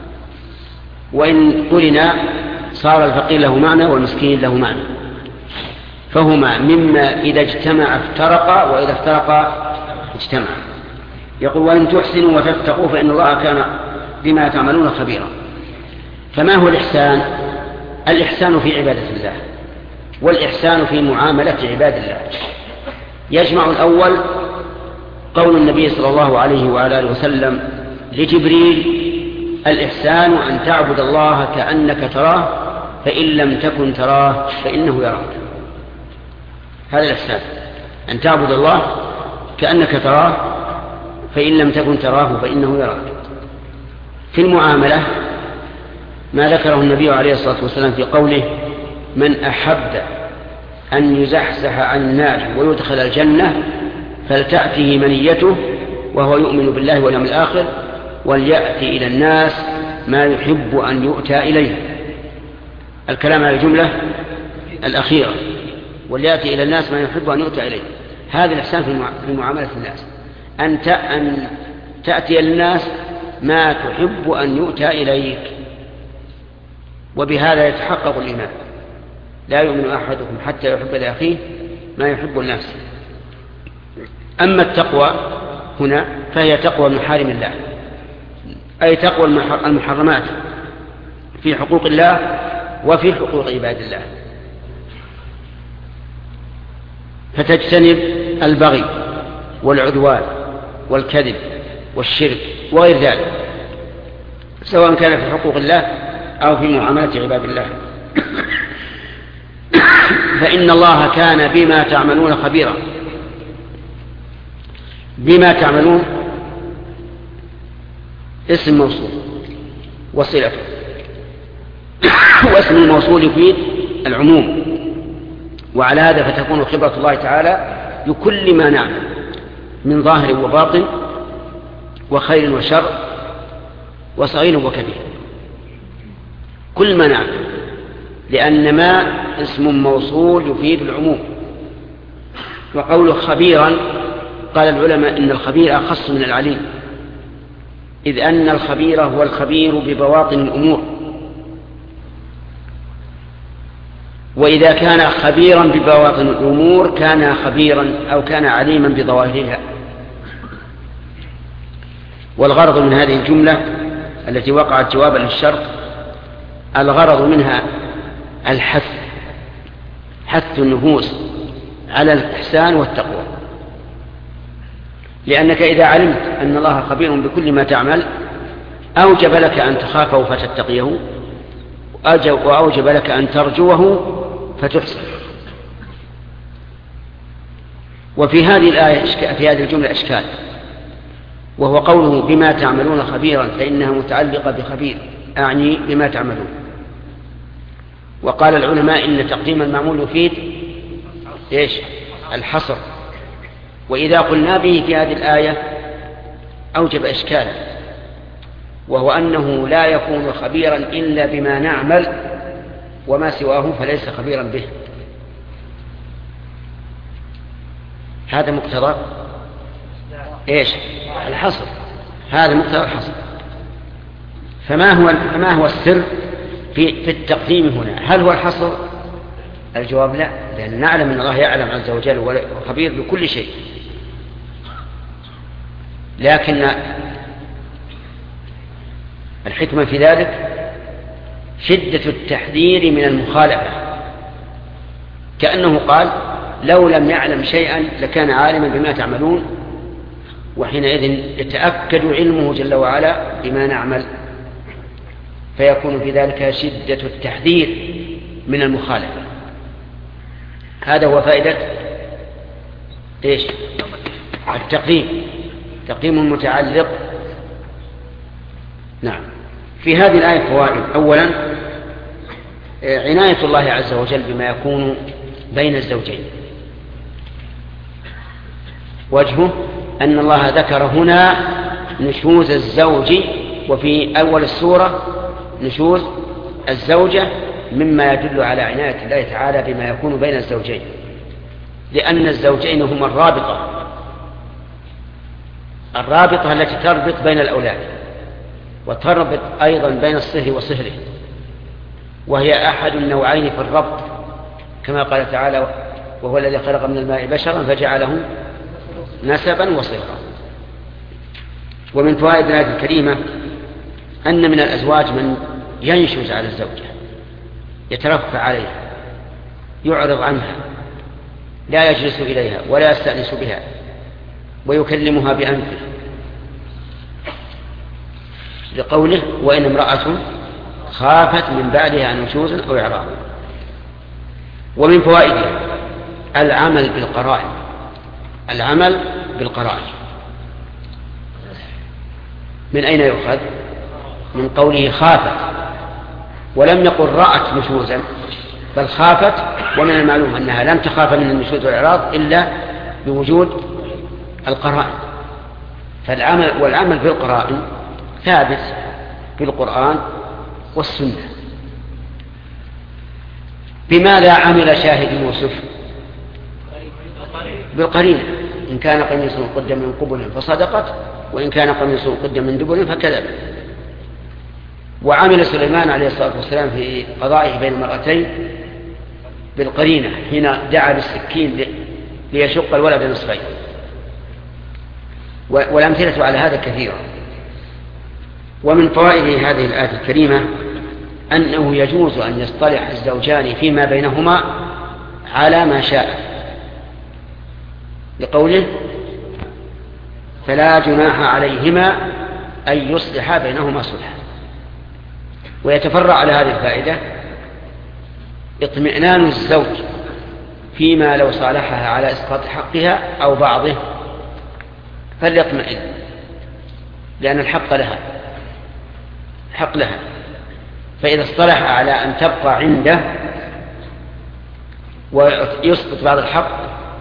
وإن قلنا صار الفقير له معنى والمسكين له معنى، فهما مما إذا اجتمع افترقا وإذا افترقا اجتمع. يقول وإن تحسنوا وتتقوا فإن الله كان بما تعملون خبيرا. فما هو الإحسان؟ الإحسان في عبادة الله والإحسان في معاملة عباد الله. يجمع الأول قول النبي صلى الله عليه وعلى آله وسلم لجبريل الإحسان أن تعبد الله كأنك تراه فإن لم تكن تراه فإنه يراك. هذا الإحسان، أن تعبد الله كأنك تراه فإن لم تكن تراه فإنه يراك. في المعاملة ما ذكره النبي عليه الصلاة والسلام في قوله من أحب أن يزحزح عن النار ويدخل الجنة فلتأته منيته وهو يؤمن بالله واليوم الآخر وليأتي إلى الناس ما يحب أن يؤتى إليه. الكلام على الجملة الأخيرة، وليأتي إلى الناس ما يحب أن يؤتى إليه. هذا الإحسان في معاملة الناس، أن تأتي للناس ما تحب أن يؤتى إليك، وبهذا يتحقق الإيمان. لا يؤمن أحدكم حتى يحب لأخيه ما يحب لنفسه. أما التقوى هنا فهي تقوى محارم الله، أي تقوى المحرمات في حقوق الله وفي حقوق عباد الله، فتجتنب البغي والعدوان والكذب والشرك وغير ذلك، سواء كان في حقوق الله أو في معاملة عباد الله. فإن الله كان بما تعملون خبيرا. بما تعملون اسم موصول وصلته، واسم الموصول يفيد العموم، وعلى هذا فتكون خبرة الله تعالى بكل ما نعمل من ظاهر وباطن وخير وشر وصغير وكبير، كل ما نعمل، لأن ما اسم موصول يفيد العموم. وقوله خبيرا قال العلماء إن الخبير أخص من العليم، إذ أن الخبير هو الخبير ببواطن الأمور، وإذا كان خبيرا ببواطن الأمور كان خبيرا أو كان عليما بظواهرها. والغرض من هذه الجملة التي وقعت جوابا للشرط الغرض منها الحث، حث النفوس على الإحسان والتقوى، لأنك إذا علمت أن الله خبير بكل ما تعمل أوجب لك أن تخافه فتتقيه، وأوجب لك أن ترجوه فتحسن. وفي هذه الآية في هذه الجملة إشكال، وهو قوله بما تعملون خبيرا، فإنها متعلقة بخبير، أعني بما تعملون. وقال العلماء إن تقديم المعمول يفيد إيش؟ الحصر، وإذا قلنا به في هذه الآية أوجب إشكالا، وهو أنه لا يكون خبيرا إلا بما نعمل، وما سواه فليس خبيرا به. هذا مقتضى إيش؟ الحصر، هذا مقتضى الحصر. فما هو فما هو السر في في التقديم هنا؟ هل هو الحصر؟ الجواب لا، لأن نعلم أن الله يعلم عز وجل وخبير بكل شيء، لكن الحكمة في ذلك شدة التحذير من المخالفة، كأنه قال لو لم يعلم شيئا لكان عالما بما تعملون، وحينئذ يتأكد علمه جل وعلا بما نعمل، فيكون في ذلك شدة التحذير من المخالفة. هذا هو فائدة إيش؟ التقديم، تقديم متعلق. نعم. في هذه الآية فوائد. أولا عناية الله عز وجل بما يكون بين الزوجين. وجهه أن الله ذكر هنا نشوز الزوج، وفي أول السورة نشوز الزوجة، مما يدل على عناية الله تعالى بما يكون بين الزوجين، لأن الزوجين هما الرابطة الرابطة التي تربط بين الأولاد، وتربط أيضا بين الصهر وصهره، وهي أحد النوعين في الربط، كما قال تعالى وهو الذي خلق من الماء بشرا فجعله نسبا وصهرا. ومن فوائد الآية الكريمة أن من الأزواج من ينشز على الزوجة، يترفع عليها، يعرض عنها، لا يجلس إليها ولا يستأنس بها، ويكلمها بأنفه، لقوله وإن امرأة خافت من بعدها نشوزا أو إعراضا. ومن فوائدها العمل بالقرائن، العمل بالقرائن. من أين يؤخذ؟ من قوله خافت، ولم يقل رأت نشوزا، بل خافت، ومن المعلوم أنها لم تخاف من النشوز والإعراض إلا بوجود القرائن. فالعمل والعمل بالقرائن ثابت في القرآن والسنة. بماذا عمل شاهد يوسف؟ بالقرينة، إن كان قميصه قد من قبل فصدقت، وإن كان قميصه قد من دبر فكذب. وعمل سليمان عليه الصلاة والسلام في قضائه بين المرأتين بالقرينة، حين دعا بالسكين ليشق الولد نصفين. والأمثلة على هذا كثيرة. ومن فوائد هذه الآية الكريمة أنه يجوز أن يصطلح الزوجان فيما بينهما على ما شاء، لقوله فلا جناح عليهما أن يصلحا بينهما صلحا. ويتفرع على هذه الفائدة اطمئنان الزوج فيما لو صالحها على إسقاط حقها أو بعضه فليطمئن، لأن الحق لها حق لها، فإذا اصطلح على أن تبقى عنده ويسقط بعض الحق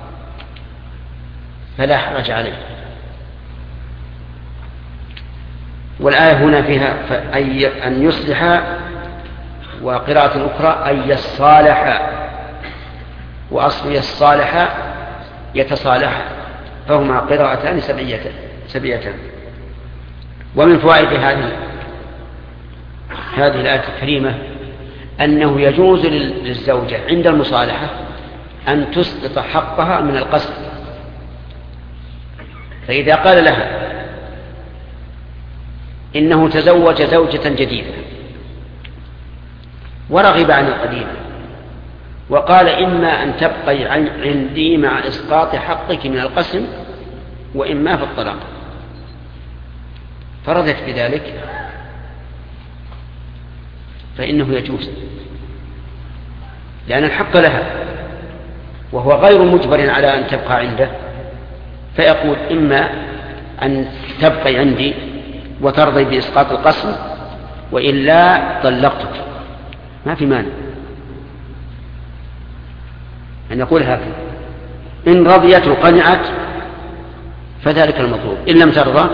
فلا حرج عليه. والآية هنا فيها أن يصلح، وقراءة أخرى أن يصالح، وأصل يصالح يتصالح، فهما قراءتان سبيتان. ومن فوائد هذه هذه الآية الكريمة أنه يجوز للزوجة عند المصالحة أن تسقط حقها من القسم. فإذا قال لها إنه تزوج زوجة جديدة ورغب عن القديمة وقال إما أن تبقي عندي مع إسقاط حقك من القسم وإما في الطلاق، فرضت بذلك فإنه يجوز، لأن الحق لها وهو غير مجبر على أن تبقى عنده، فيقول إما أن تبقي عندي وترضي بإسقاط القسم وإلا طلقتك، ما في مانع أن يقول هكذا. إن رضيت وقنعت فذلك المطلوب، إن لم ترضى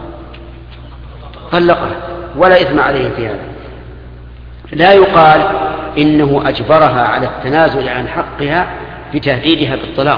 طلقها ولا إثم عليه في هذا. لا يقال إنه أجبرها على التنازل عن حقها بتهديدها بالطلاق،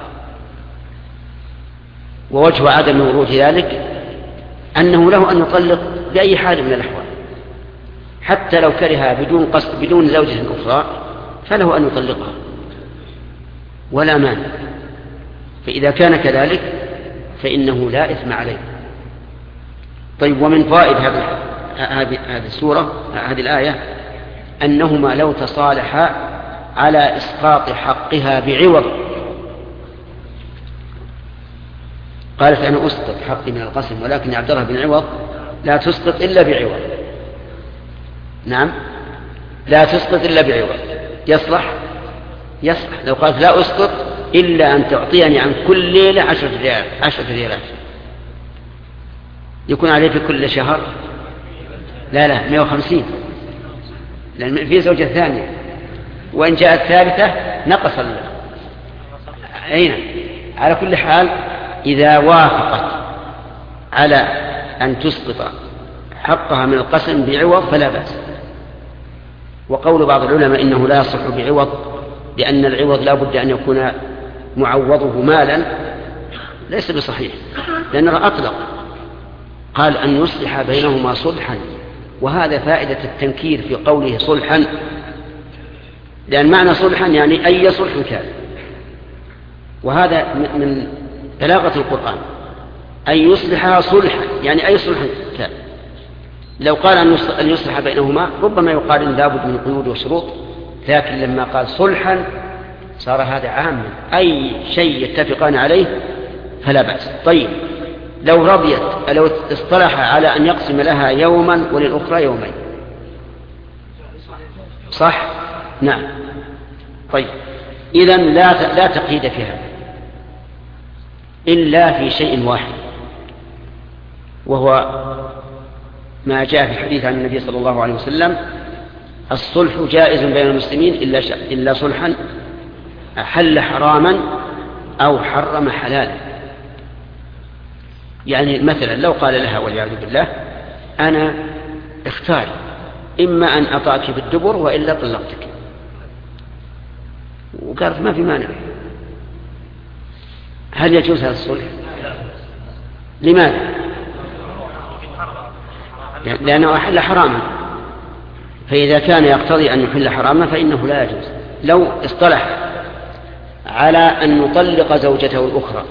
ووجه عدم ورود ذلك أنه له أن يطلق بأي حال من الأحوال، حتى لو كرهها بدون قصد بدون زوجة أخرى فله أن يطلقها ولا مانع. فإذا كان كذلك فإنه لا إثم عليه. طيب، ومن فوائد هذه السورة هذه الآية أنهما لو تصالحا على إسقاط حقها بعوض، قالت أنا أسقط حقي من القسم ولكن عبد الله بن عوض لا تسقط إلا بعوض. نعم، لا تسقط إلا بعوض. يصلح يصلح لو قالت لا أسقط إلا أن تعطيني عن كل ليلة عشرة ريال عشرة ريالات، يكون عليه في كل شهر لا لا مئة وخمسين، لأن في زوجة ثانية، وإن جاءت ثالثة نقص ال... أين على كل حال إذا وافقت على أن تسقط حقها من القسم بعوض فلا بأس. وقول بعض العلماء إنه لا يصح بعوض لأن العوض لا بد أن يكون معوضه مالا ليس بصحيح، لأنه أطلق قال أن يصلح بينهما صلحا، وهذا فائدة التنكير في قوله صلحا، لأن معنى صلحا يعني أي صلح كان، وهذا من بلاغة القرآن أن يصلح صلحا يعني أي صلح كان. لو قال أن يصلح بينهما ربما يقال إن لابد من قيود وشروط، لكن لما قال صلحا صار هذا عاما، أي شيء يتفقان عليه فلا بأس. طيب، لو رضيت لو اصطلح على أن يقسم لها يوما وللأخرى يومين صح؟ نعم. طيب، إذن لا لا تقييد فيها إلا في شيء واحد، وهو ما جاء في الحديث عن النبي صلى الله عليه وسلم: الصلح جائز بين المسلمين إلا إلا صلحا أحل حراما أو حرم حلالا. يعني مثلا لو قال لها والعياذ بالله أنا اختار إما أن أطأك بالدبر وإلا طلقتك، وقالت ما في مانع، هل يجوز هذا الصلح؟ لماذا؟ لأنه أحل حراما، فإذا كان يقتضي أن يحل حراما فإنه لا يجوز. لو اصطلح على أن يطلق زوجته الأخرى،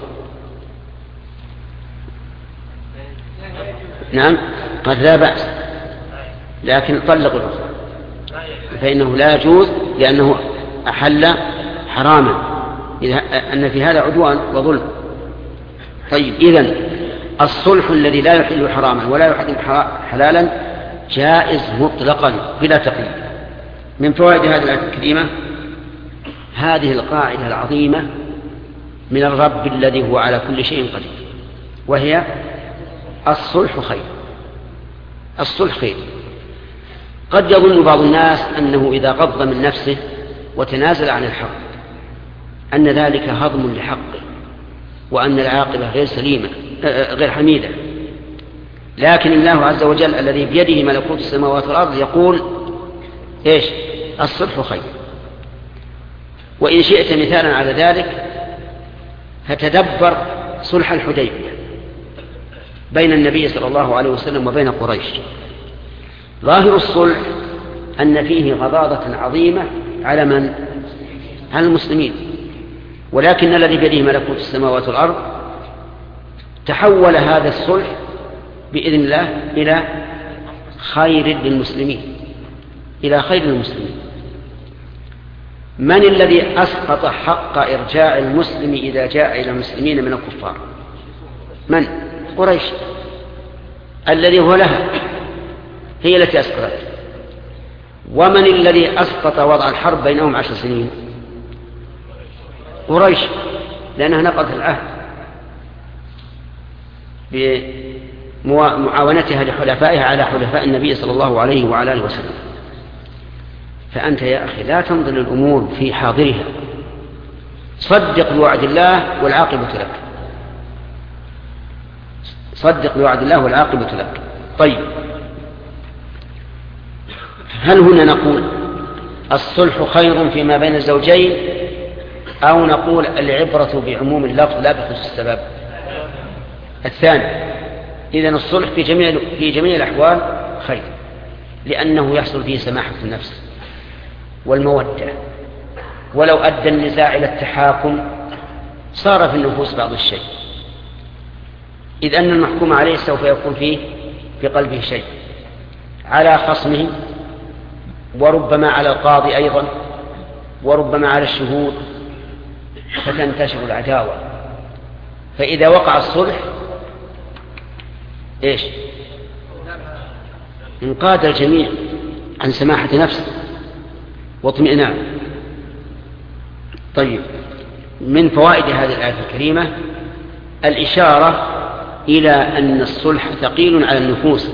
نعم قد لا بأس، لكن طلق الأخرى فإنه لا يجوز لأنه أحل حراما، إذا أن في هذا عدوان وظلم. طيب، إذن الصلح الذي لا يحل حراما ولا يحرم حلالا جائز مطلقا بلا تقييد. من فوائد هذه الآية الكريمة هذه القاعدة العظيمة من الرب الذي هو على كل شيء قدير، وهي الصلح خير. الصلح خير. قد يظن بعض الناس أنه إذا غض من نفسه وتنازل عن الحق أن ذلك هضم لحقه وأن العاقبة غير سليمة غير حميدة، لكن الله عز وجل الذي بيده ملكوت السماوات والأرض يقول إيش؟ الصلح خير. وإن شئت مثالا على ذلك فتدبر صلح الحديبية بين النبي صلى الله عليه وسلم وبين قريش. ظاهر الصلح أن فيه غضاضة عظيمة على من؟ على المسلمين، ولكن الذي بيده ملكوت السماوات والأرض تحول هذا الصلح بإذن الله إلى خير للمسلمين، إلى خير للمسلمين. من الذي أسقط حق إرجاع المسلم إذا جاء إلى المسلمين من الكفار؟ من؟ قريش، الذي هو لها، هي التي أسقطت. ومن الذي أسقط وضع الحرب بينهم عشر سنين؟ قريش، لأنها نقضت العهد بمعاونتها لحلفائها على حلفاء النبي صلى الله عليه وعلى آله وسلم. فأنت يا أخي لا تنظر الأمور في حاضرها، صدق بوعد الله والعاقبة لك، صدق بوعد الله والعاقبة لك. طيب، هل هنا نقول الصلح خير فيما بين الزوجين، أو نقول العبرة بعموم اللفظ لا بخصوص السبب؟ الثاني. إذن الصلح في جميع في جميع الأحوال خير، لأنه يحصل فيه سماحة النفس والمودة، ولو أدى النزاع إلى التحاكم صار في النفوس بعض الشيء، إذ أن المحكوم عليه سوف يكون فيه في قلبه شيء على خصمه، وربما على القاضي أيضا، وربما على الشهود، فتنتشر العداوة. فإذا وقع الصلح إيش؟ انقاد الجميع عن سماحة نفس واطمئنان. طيب، من فوائد هذه الآية الكريمة الإشارة إلى أن الصلح ثقيل على النفوس،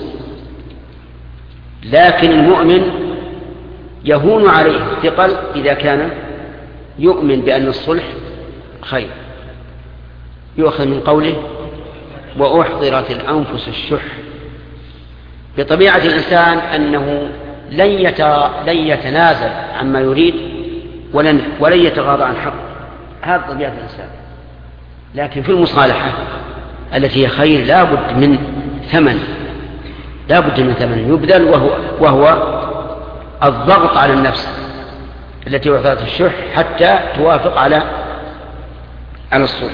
لكن المؤمن يهون عليه الثقل إذا كان يؤمن بأن الصلح خير. يؤخذ من قوله وأحضرت الأنفس الشح. بطبيعة الإنسان أنه لن لن يتنازل عما يريد ولن, ولن يتغاضى عن حقه، هذا طبيعة الإنسان. لكن في المصالحة التي هي خير لا بد من ثمن، لا بد من ثمن يبذل، وهو, وهو الضغط على النفس التي أحضرت الشح حتى توافق على على الصلح.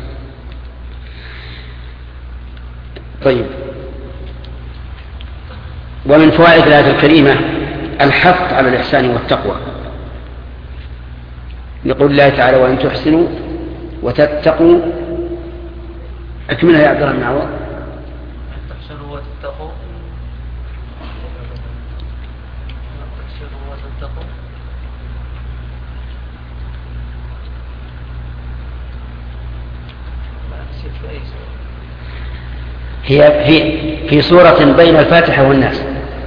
طيب، ومن فوائد الآية الكريمة الحث على الإحسان والتقوى، يقول الله تعالى وإن تحسنوا وتتقوا. أكملها يا عبد الله بن عوض. تحسنوا وتتقوا تحسنوا وتتقوا هي في في سورة بين الفاتحة والناس.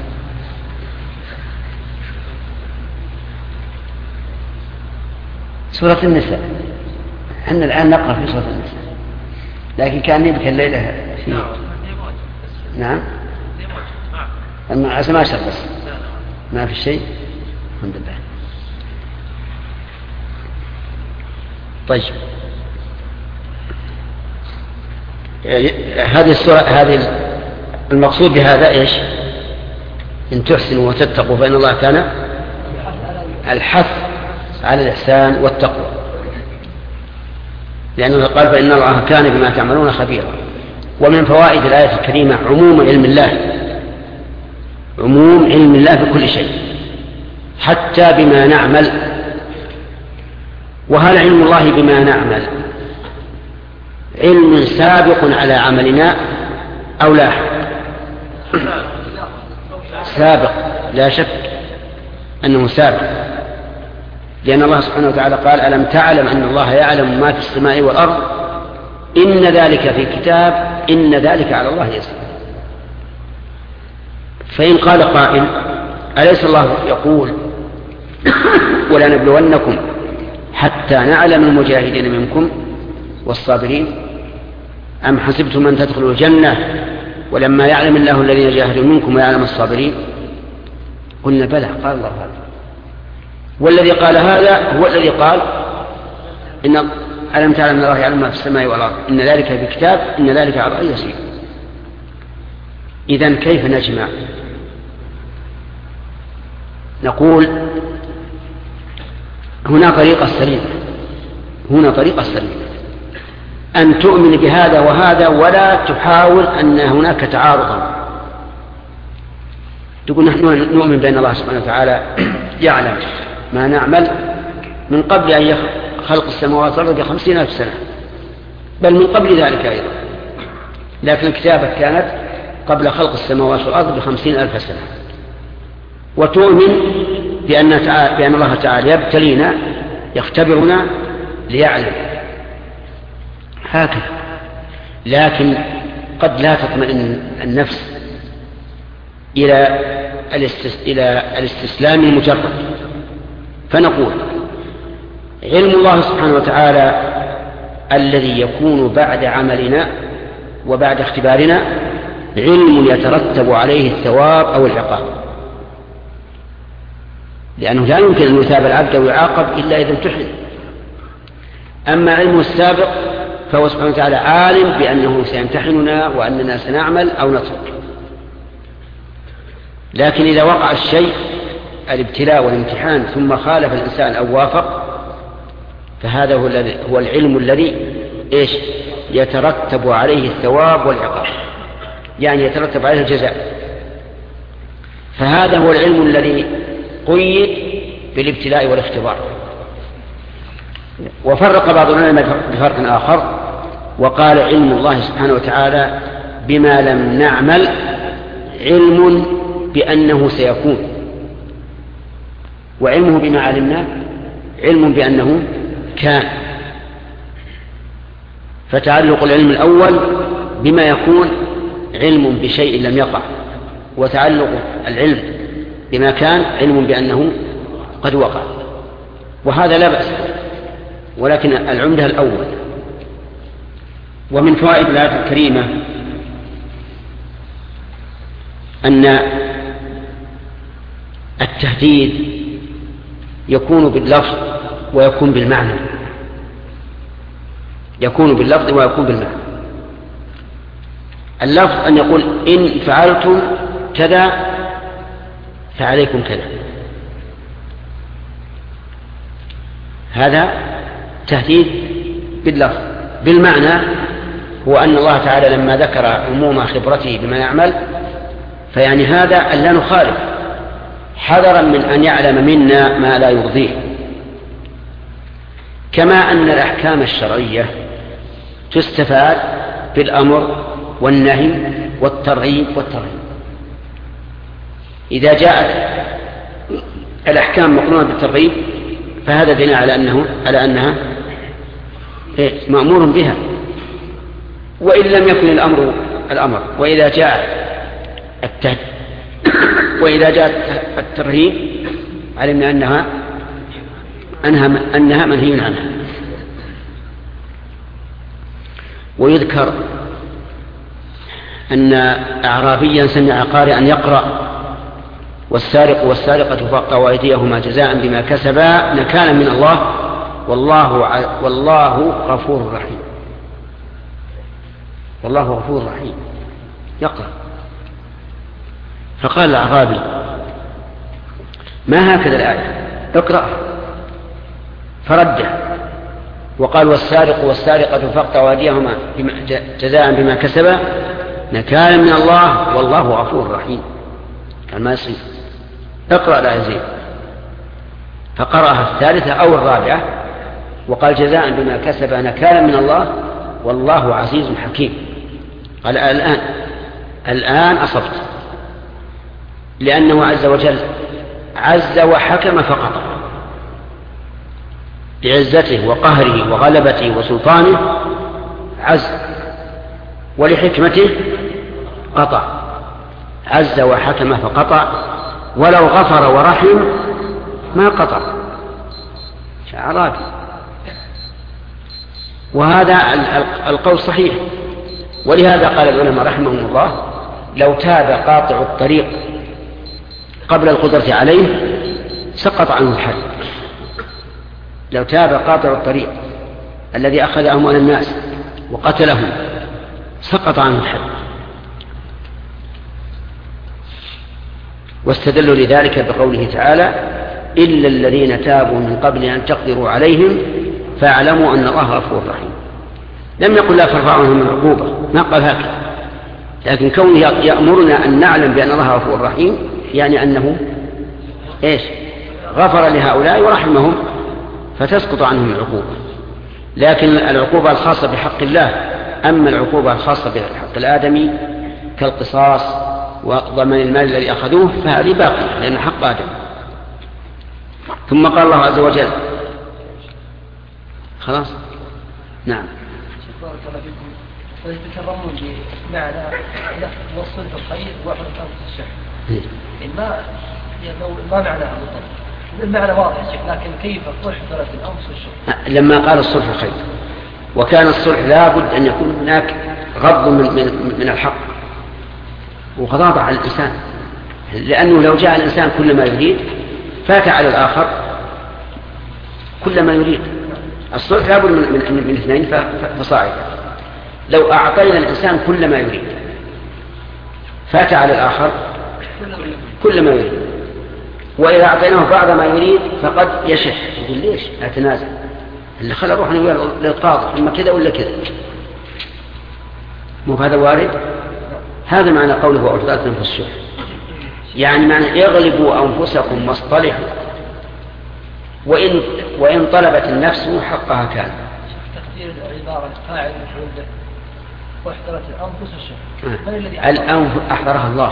سورة النساء، احنا الآن نقرأ في سورة النساء، لكن كان يبكي الليلة في نعم ما شر بس ما في شيء الحمد لله. طيب، هذه السورة، هذه المقصود بهذا ايش؟ ان تحسنوا وتتقوا فإن الله كان الحث على الإحسان والتقوى، لأنه قال فإن الله كان بما تعملون خبيرا. ومن فوائد الآية الكريمة عموم علم الله، عموم علم الله بكل شيء حتى بما نعمل. وهل علم الله بما نعمل علم سابق على عملنا أو لاحق؟ سابق، لا شك أنه سابق، لأن الله سبحانه وتعالى قال ألم تعلم أن الله يعلم ما في السماء والأرض إن ذلك في كتاب إن ذلك على الله يسير. فإن قال قائل أليس الله يقول ولنبلونكم حتى نعلم المجاهدين منكم والصابرين أم حسبتم أن تدخلوا الجنة ولما يعلم الله الذين جاهدوا منكم ويعلم الصابرين؟ قلنا بلى، قال الله هذا. والذي قال هذا هو الذي قال إن ألم تعلم أن الله يعلم ما في السماء والأرض إن ذلك بكتاب إن ذلك على الله يسير. إذن كيف نجمع؟ نقول هنا طريقة سليمة، هنا طريقة سليمة أن تؤمن بهذا وهذا ولا تحاول أن هناك تعارضا. تقول نحن نؤمن بأن الله سبحانه وتعالى يعلم ما نعمل من قبل أن خلق السماوات والأرض بخمسين ألف سنة، بل من قبل ذلك أيضا، لكن الكتابة كانت قبل خلق السماوات والأرض بخمسين ألف سنة. وتؤمن بأن, بأن الله تعالى يبتلينا يختبرنا ليعلم هكذا، لكن قد لا تطمئن النفس إلى إلى الاستسلام المجرد. فنقول علم الله سبحانه وتعالى الذي يكون بعد عملنا وبعد اختبارنا علم يترتب عليه الثواب أو العقاب، لأنه لا يمكن أن يثاب العبد ويعاقب إلا إذا امتحن. أما علمه السابق فهو سبحانه وتعالى عالم بأنه سيمتحننا وأننا سنعمل أو نترك. لكن إذا وقع الشيء الابتلاء والامتحان ثم خالف الإنسان أو وافق، فهذا هو, هو العلم الذي إيش يترتب عليه الثواب والعقاب، يعني يترتب عليه الجزاء. فهذا هو العلم الذي قيد بالابتلاء والاختبار. وفرق بعض العلماء بفرق آخر وقال علم الله سبحانه وتعالى بما لم نعمل علم بأنه سيكون، وعلمه بما علمنا علم بأنه كان. فتعلق العلم الأول بما يكون علم بشيء لم يقع، وتعلق العلم بما كان علم بأنه قد وقع، وهذا لا بأس، ولكن العمدة الأول. ومن فوائد الآية الكريمة أن التهديد يكون باللفظ ويكون بالمعنى، يكون باللفظ ويكون بالمعنى. اللفظ أن يقول إن فعلتم كذا فعليكم كذا، هذا تهديد باللفظ. بالمعنى هو أن الله تعالى لما ذكر عموم خبرته بما يعمل فيعني هذا أن لا نخالف، حذرا من أن يعلم منا ما لا يرضيه. كما أن الأحكام الشرعية تستفاد بالأمر والنهي والترغيب والترهيب. إذا جاءت الأحكام مقرونة بالترغيب فهذا دليل على أنه على أنها مأمور بها، وإن لم يكن الأمر الأمر. وإذا جاء التهديد وإذا جاء الترهيب علمنا أنها أنها أنها منهي عنها. ويذكر أن أعرابيا سمع قارئا يقرأ والسارق والسارقة فاقطعوا أيديهما جزاء بما كسبا نكالا من الله والله والله غفور رحيم. والله غفور رحيم يقرأ. فقال الأعرابي ما هكذا الآية اقرأ، فرده وقال والسارق والسارقة فاقطعوا أيديهما جزاء بما كسبا نكالا من الله والله غفور رحيم. قال ما يصير، اقرأ لا يزيد. فقرأها الثالثة أو الرابعة وقال جزاء بما كسب نكالا من الله والله عزيز حكيم. قال الآن الآن أصبت، لأنه عز وجل عز وحكم فقط لعزته وقهره وغلبته وسلطانه عز، ولحكمته قطع. عز وحكم فقطع، ولو غفر ورحم ما قطع. شعرابي. وهذا القول صحيح، ولهذا قال العلماء رحمهم الله لو تاب قاطع الطريق قبل القدرة عليه سقط عنه الحد. لو تاب قاطع الطريق الذي أخذ أموال الناس وقتلهم سقط عنه الحد. واستدلوا لذلك بقوله تعالى إلا الذين تابوا من قبل أن تقدروا عليهم فاعلموا أن الله غفور رحيم. لم يقل لا ترفعوا عنهم العقوبة، ما قال هكذا، لكن كونه يأمرنا أن نعلم بأن الله غفور رحيم يعني أنه إيش غفر لهؤلاء ورحمهم، فتسقط عنهم العقوبة. لكن العقوبة الخاصة بحق الله، أما العقوبة الخاصة بحق الآدمي كالقصاص وضمان المال الذي أخذوه فهذه باقية لأن حق آدم. ثم قال الله عز وجل خلاص. نعم. بارك الله فيكم. ويتكرمون بمعنى وصل الخير وحرة أنفس الشح. ما لو ما معناها بالضبط. المعنى واضح شيخ، لكن كيف تحضرت الأنفس الشح؟ لما قال الصلح خير، وكان الصلح لابد أن يكون هناك غض من, من, من الحق وغضاضة على الإنسان، لأنه لو جاء الإنسان كل ما يريد فات على الآخر كل ما يريد. الصلح لابد من, من, من اثنين فصاعدا. لو أعطينا الإنسان كل ما يريد فات على الآخر كل ما يريد، وإذا أعطيناه بعض ما يريد فقد يشح يقول ليش أتنازل اللي خلى روحنا للقاضي إما كذا ولا كذا. مو هذا وارد؟ هذا معنى قوله وأحضرت أنفس الشح، يعني معنى اغلبوا أنفسكم واصطلحوا، وإن, وإن طلبت النفس حقها كان. تقدير العبارة فاعل مفعول به واحضرت الأنفس الشح. من الذي الأنف أحضرها الله،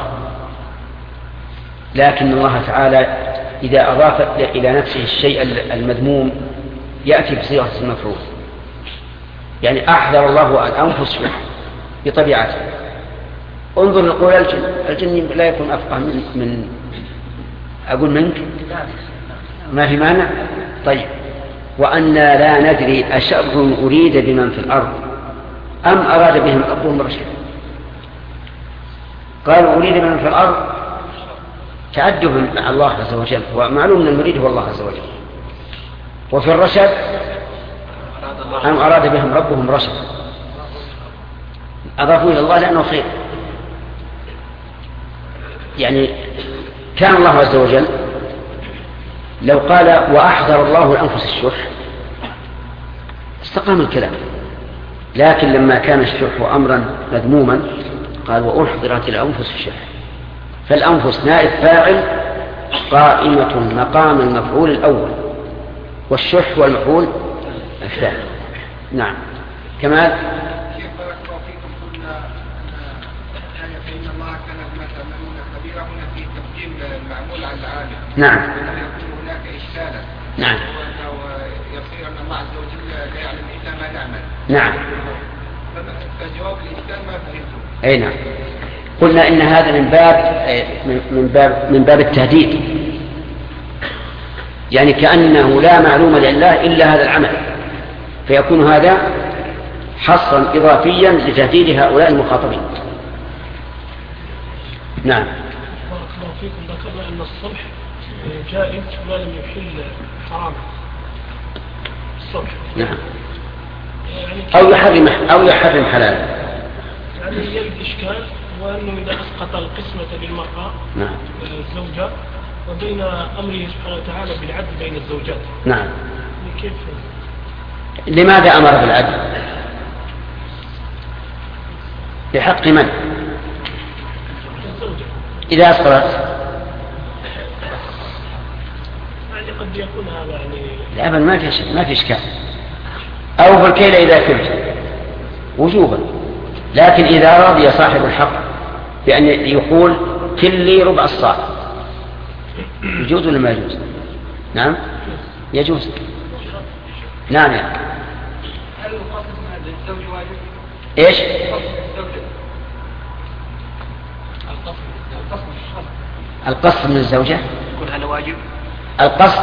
لكن الله تعالى إذا أضاف إلى نفسه الشيء المذموم يأتي بصيغة المفعول، يعني أحضر الله الأنفس بطبيعته. انظر لقول الجن، الجن لا يكون أفقه من, من أقول منك ما في معنى. طيب وأنا لا ندري أشر أريد بمن في الأرض أم أراد بهم ربهم رشدا. قالوا أريد بمن في الأرض تعدهم مع الله عز وجل، ومعلوم أن المريد هو الله عز وجل. وفي الرشد أم أراد بهم ربهم رشدا، أضافوا إلى الله لأنه خير. يعني كان الله عز وجل لو قال وأحضر الله الأنفس الشح استقام الكلام، لكن لما كان الشح أمرا مذموما قال وأحضرت الأنفس الشح، فالأنفس نائب فاعل قائمة مقام المفعول الأول، والشح والمفعول الثاني. نعم. كمال. شيخ بارك الله فيكم، قلنا أن فإن الله كان بما تعملون خبيرا هنا في تقديم المعمول على العالم. نعم. وأنه يكون هناك إشكالا. نعم. وأنه يصير أن الله عز وجل لا يعلم إلا ما نعمل. نعم. فجواب الإشكال ما فهمته. أي نعم. قلنا إن هذا من باب من باب من باب التهديد، يعني كأنه لا معلوم لله إلا هذا العمل، فيكون هذا حصرا إضافيا لتهديد هؤلاء المخاطبين. نعم. بارك الله فيكم. ذكرنا أن الصلح جائز ما لم يحل حراما. الصلح. نعم. أو يحرم أو يحرم حلالا. يعني يرد إشكال وأنه إذا أسقط القسمة للمرأة نعم. الزوجة وبين أمره سبحانه وتعالى بالعدل بين الزوجات. نعم. كيف؟ لماذا أمر بالعدل؟ بحق من؟ الزوجة. إذا أسقطت يعني قد يكون هذا يعني لا بل ما في ما في إشكال. أو بالكيل إذا كلت وجوبا، لكن إذا رضي صاحب الحق بأن يقول كلي ربع الصاع يجوز ولا ما يجوز؟ نعم يجوز. نعم. يعني هل القصد من الزوج واجب؟ إيش؟ القصد من الزوجة يكون هذا واجب؟ القصد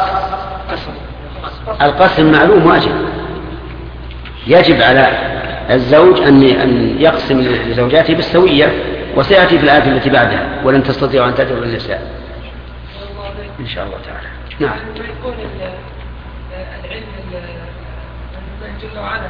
القسم معلوم واجب، يجب على الزوج أن يقسم لزوجاته بالسوية، وسيأتي في الآية التي بعدها ولن تستطيعوا أن تدعوا النساء إن شاء الله تعالى. نعم. يكون العلم الله جل وعلا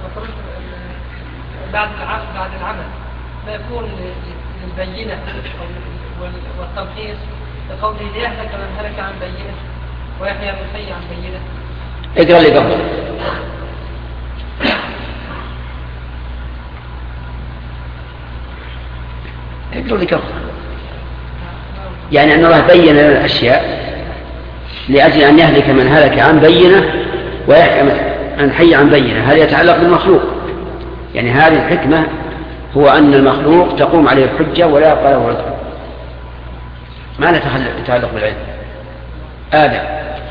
بعد العمل بعد العمل ما يكون للبينة والتمحيص لقوله ليهلك من هلك عن بينة ويحيى من حي عن بينة. اقرأ لي قبل. اقرأ لي قبل. يعني أن الله بين لنا الأشياء لأجل أن يهلك من هلك عن بينة ويحكم عن حي عن بينة، هذا يتعلق بالمخلوق. يعني هذه الحكمة هو أن المخلوق تقوم عليه الحجة ولا يبقى له عذر. ما يتعلق بالعلم. آدم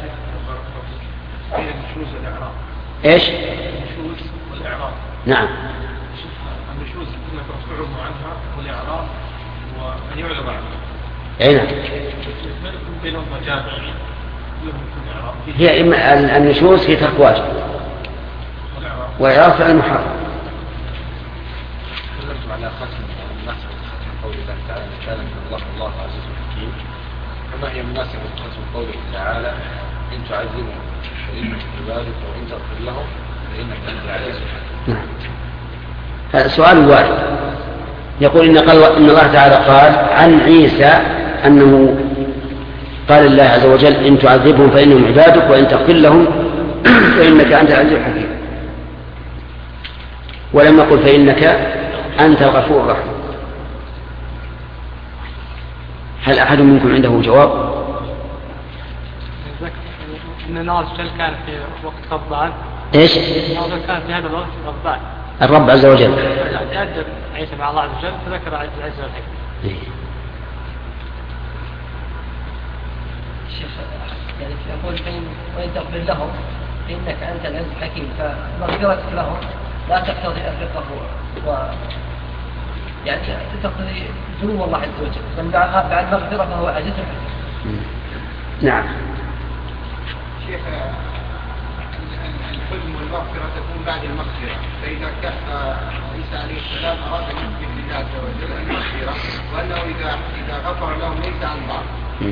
إيش؟ النشوز والإعراض. نعم. النشوز كنا ترفعهم عنها والإعراض وأن يعرض عنها. أي نعم. بينهم مجال هي إما النشوز هي ترك واجب وإعراض فعل محرم. تكلمتم على ختم النصر ختم قول الله تعالى مثالا من الله الله عزيز حكيم، فما هي مناسبة ختم قوله تعالى إن تعذبهم فإنك عبادك وإن تغفر لهم فإنك أنت العزيز الحكيم؟ نعم. هذا سؤال وارد. يقول إن, قال إن الله تعالى قال عن عيسى أنه قال الله عز وجل إن تعذبهم فإنهم عبادك وإن تغفر لهم فإنك أنت العزيز الحكيم، ولم يقل فإنك أنت الغفور الرحيم. هل أحد منكم عنده جواب؟ إن الله عز وجل كان في وقت غضبان. إيش؟ الله كان في هذا الوقت غضبان. الرب عز وجل. تأدب عيسى مع الله عز وجل فذكر عز وجل. الشيخ يعني يقول فإن وإن تغفر لهم فإنك أنت العزيز الحكيم، فمغفرتك لهم لا تقتضي الغفور و يعني تقتضي ذنوب الله عز وجل، من بعد مغفرة فهو عزيز الحكيم. نعم. شيخ الحلم والمغفرة تكون بعد المغفرة، فإذا كان عيسى عليه السلام أراد أن يثبت لله عز وجل المغفرة وأنه إذا إذا غفر لهم ليس عن بعض.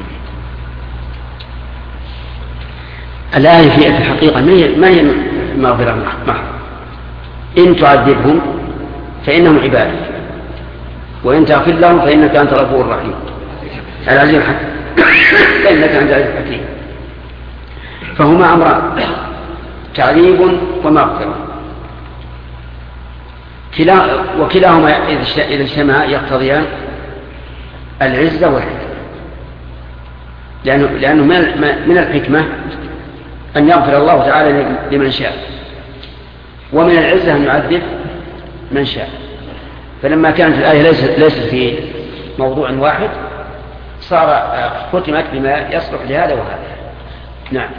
الآية في الحقيقة ما هي مغفرة محض. إن تعذبهم فإنهم عبادك وإن تغفر لهم فإنك أنت الغفور الرحيم العزيز الحكيم فإنك أنت العزيز الحكيم. فهما أمران تعذيب ومغفرة، وكلاهما إذا اجتمعا يقتضيان العزة والحكمة، لأنه, لأنه من الحكمة أن يغفر الله تعالى لمن شاء، ومن العزة أن يعذب من شاء. فلما كانت الآية ليست, ليست في موضوع واحد صار ختمت بما يصلح لهذا وهذا. نعم.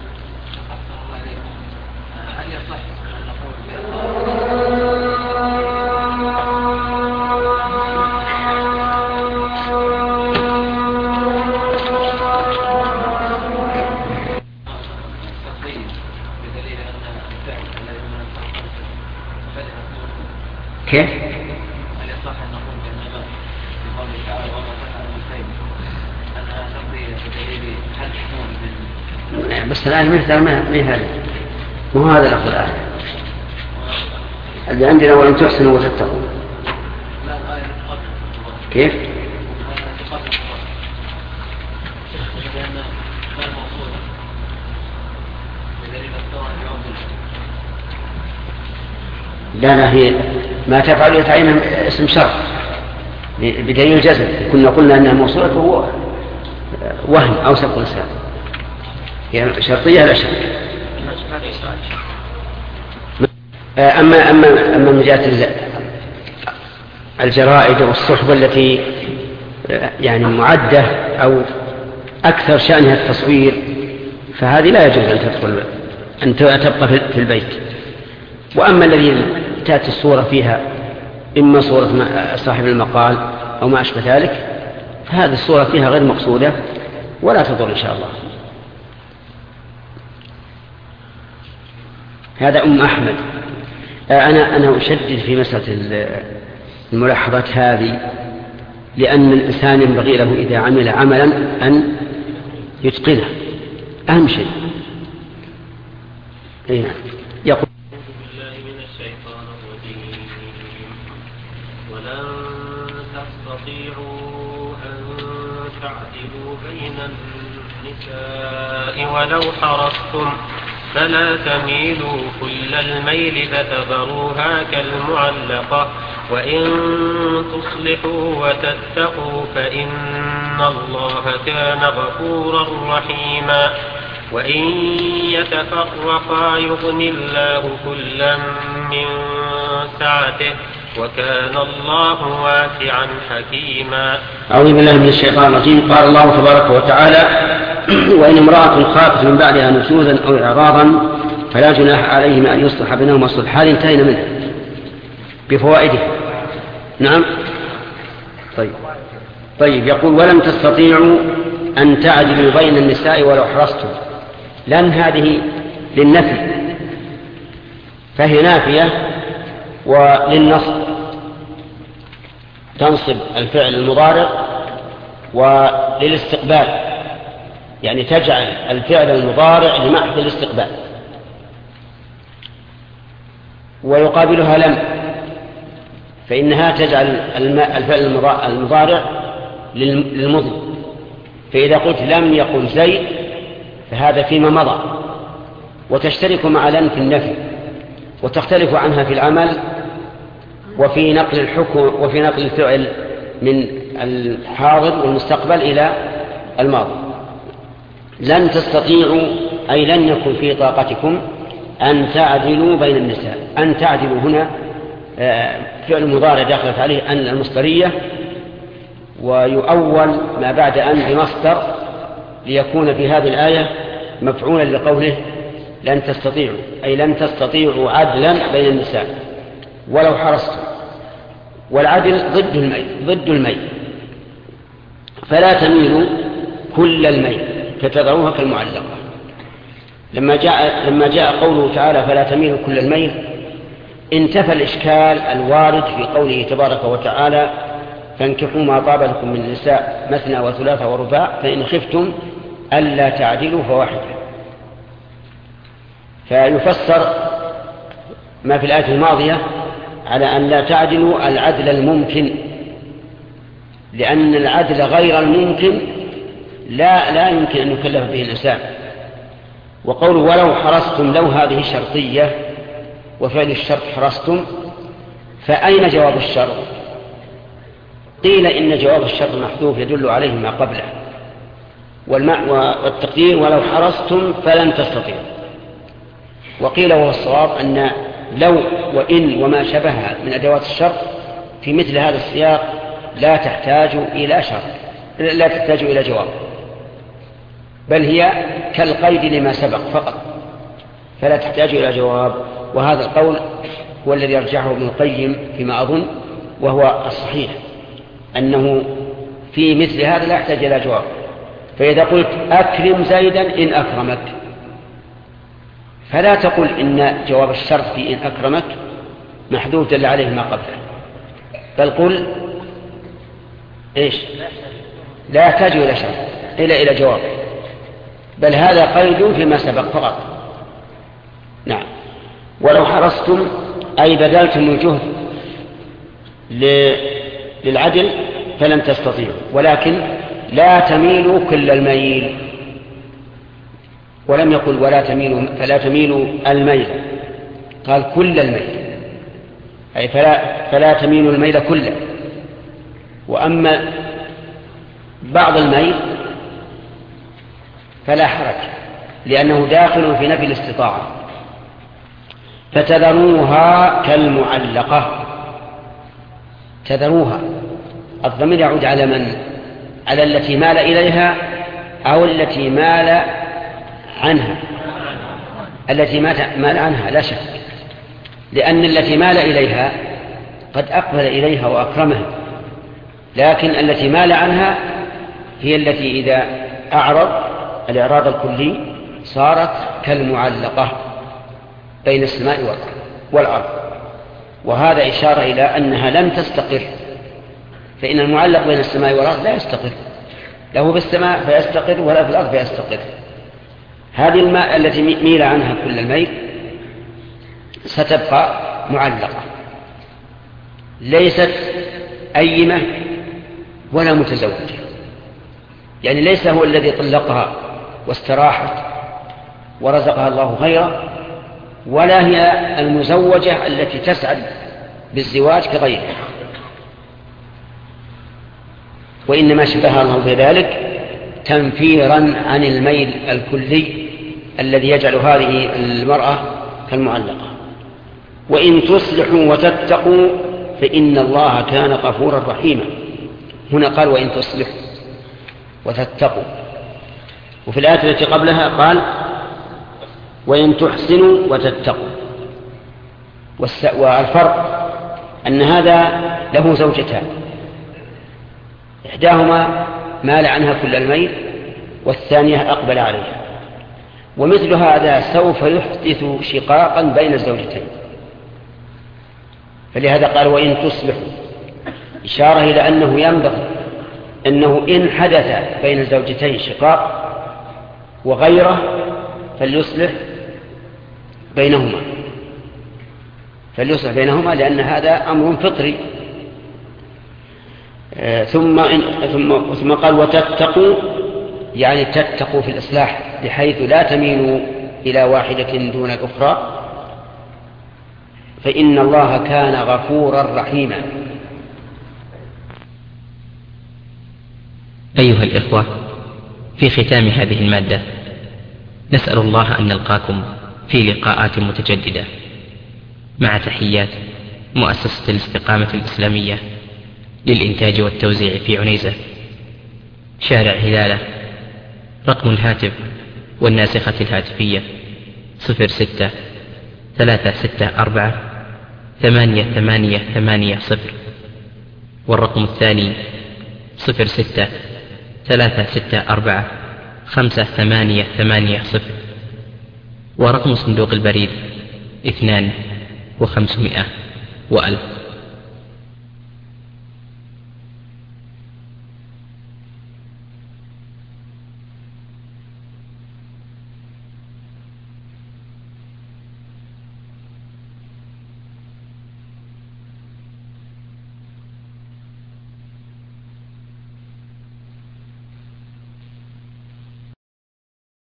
كيف؟ هل يصح أن نقول بأن في قوله تعالى وما تفعل من خير أنها تقضي بدليل حل محمول من بس الآن مثل ما هي هذا مو هذا الأخذ الآن اللي عندنا ولم تحسنوا وتتقوا. لا الآية تقدم كيف؟ تقدم لأن ما الموصول بدليل الثوان يعود لا لا هي ما تفعل يتعين اسم شرط بدليل الجزم. كنا قلنا أنها موصولة وهو وهم أو سبق لسان، يعني شرطية لا شك. أما أما أما من جهة الجرائد والصحبة التي يعني معدة أو أكثر شأنها التصوير فهذه لا يجوز أن تدخل أن تبقى في البيت. وأما الذي تأتي الصورة فيها إما صورة صاحب المقال أو ما أشبه ذلك فهذه الصورة فيها غير مقصودة ولا تضر إن شاء الله. هذا أم أحمد. أنا أنا أشدد في مسألة الملاحظات هذه لأن الإنسان ينبغي له إذا عمل عملا أن يتقنه، أهم شيء. هنا يقول ولن تستطيعوا أن تعدلوا بين النساء ولو حرصتم فلا تميلوا كل الميل فتذروها كالمعلقة وإن تصلحوا وتتقوا فإن الله كان غفورا رحيما. وإن يتفرقا يغن الله كلا من سعته وكان الله واسعا حكيما. أعوذ بالله من الشيطان الرجيم. قال الله تبارك وتعالى: وإن امرأة خافت من بعدها نشوزا أو إعراضا فلا جناح عليهما أن يصلح بينهما صلحا. انتهينا منه بفوائده. نعم. طيب طيب يقول: ولم تستطيعوا أن تعدلوا بين النساء ولو حرصتم. لن هذه للنفي فهي نافية، وللنصب تنصب الفعل المضارع، وللاستقبال يعني تجعل الفعل المضارع لمحض الاستقبال، ويقابلها لم، فإنها تجعل الفعل المضارع للمضي. فإذا قلت لم يقل زيد فهذا فيما مضى، وتشترك مع لن في النفي، وتختلف عنها في العمل وفي نقل الحكم وفي نقل الفعل من الحاضر والمستقبل إلى الماضي. لن تستطيعوا أي لن يكن في طاقتكم أن تعدلوا بين النساء. أن تعدلوا هنا فعل مضارع دخلت عليه أن المصدرية، ويؤول ما بعد أن بمصدر ليكون في هذه الآية مفعولا لقوله لن تستطيعوا، أي لن تستطيعوا عدلا بين النساء ولو حرصتم. والعدل ضد الميل ضد الميل فلا تميلوا كل الميل فتذروها كالمعلقة. لما جاء لما جاء قوله تعالى فلا تميلوا كل الميل انتفى الإشكال الوارد في قوله تبارك وتعالى فانكحوا ما طاب لكم من النساء مثنى وثلاث ورباع فإن خفتم ألا تعدلوا فواحدة. فيفسر ما في الآية الماضية على أن لا تعدلوا العدل الممكن، لأن العدل غير الممكن لا لا يمكن أن يكلف به الإنسان. وقوله ولو حرصتم لو هذه شرطية وفعل الشرط حرصتم، فأين جواب الشرط؟ قيل إن جواب الشرط محذوف يدل عليه ما قبله، والتقدير ولو حرصتم فلن تستطيعوا. وقيل وهو الصواب أن لو وإن وما شبهها من أدوات الشرط في مثل هذا السياق لا تحتاج إلى شرط، لا تحتاج إلى جواب، بل هي كالقيد لما سبق فقط، فلا تحتاج إلى جواب. وهذا القول هو الذي يرجحه ابن القيم فيما أظن، وهو الصحيح أنه في مثل هذا لا يحتاج إلى جواب. فإذا قلت أكرم زيدا إن أكرمك، فلا تقل إن جواب الشرط في إن أكرمك محذوف دل عليه ما قبله، بل قل إيش لا يحتاج إلى شرط إلى إلى جواب، بل هذا قيد فيما سبق فقط. نعم. ولو حرصتم أي بذلتم الجهد للعدل فلن تستطيعوا، ولكن لا تميلوا كل الميل. ولم يقل ولا تميلوا فلا تميلوا الميل، قال كل الميل، أي فلا, فلا تميلوا الميل كله. وأما بعض الميل فلا حرج لأنه داخل في نفي الاستطاعة. فتذروها كالمعلقة. تذروها الضمير يعود على من؟ على التي مال إليها أو التي مال عنها؟ التي مال عنها لا شك، لأن التي مال إليها قد أقبل إليها وأكرمها، لكن التي مال عنها هي التي إذا أعرض الإعراض الكلي صارت كالمعلقة بين السماء والأرض. وهذا إشارة إلى أنها لم تستقر، فإن المعلق بين السماء والأرض لا يستقر، له في السماء فيستقر ولا في الأرض فيستقر. هذه الماء التي ميل عنها كل الميل ستبقى معلقة، ليست أيمة ولا متزوجة، يعني ليس هو الذي طلقها واستراحت ورزقها الله غيره، ولا هي المزوجة التي تسعد بالزواج كغيرها، وإنما شبهها الله بذلك تنفيرا عن الميل الكلي الذي يجعل هذه المرأة كالمعلقة. وإن تصلحوا وتتقوا فإن الله كان غفورا رحيما. هنا قال وإن تصلحوا وتتقوا، وفي الآية التي قبلها قال وإن تحسنوا وتتقوا. والفرق أن هذا له زوجتان، إحداهما مال عنها كل الميل والثانية أقبل عليها، ومثل هذا سوف يحدث شقاقا بين الزوجتين. فلهذا قال وإن تصلحوا، إشارة إلى أنه ينبغي أنه إن حدث بين الزوجتين شقاق وغيره فليصلح بينهما فليصلح بينهما لأن هذا أمر فطري. آه ثم, إن ثم, ثم قال وتتقوا، يعني تتقوا في الإصلاح بحيث لا تميلوا إلى واحدة دون الأخرى، فإن الله كان غفورا رحيما. أيها الإخوة، في ختام هذه المادة نسأل الله أن نلقاكم في لقاءات متجددة، مع تحيات مؤسسة الاستقامة الإسلامية للإنتاج والتوزيع في عنيزة، شارع هلالة. رقم الهاتف والناسخة الهاتفية صفر ستة ثلاثة ستة أربعة ثمانية ثمانية ثمانية صفر، والرقم الثاني صفر ستة ثلاثة ستة أربعة خمسة ثمانية ثمانية صفر، ورقم صندوق البريد اثنان وخمسمائة وألف.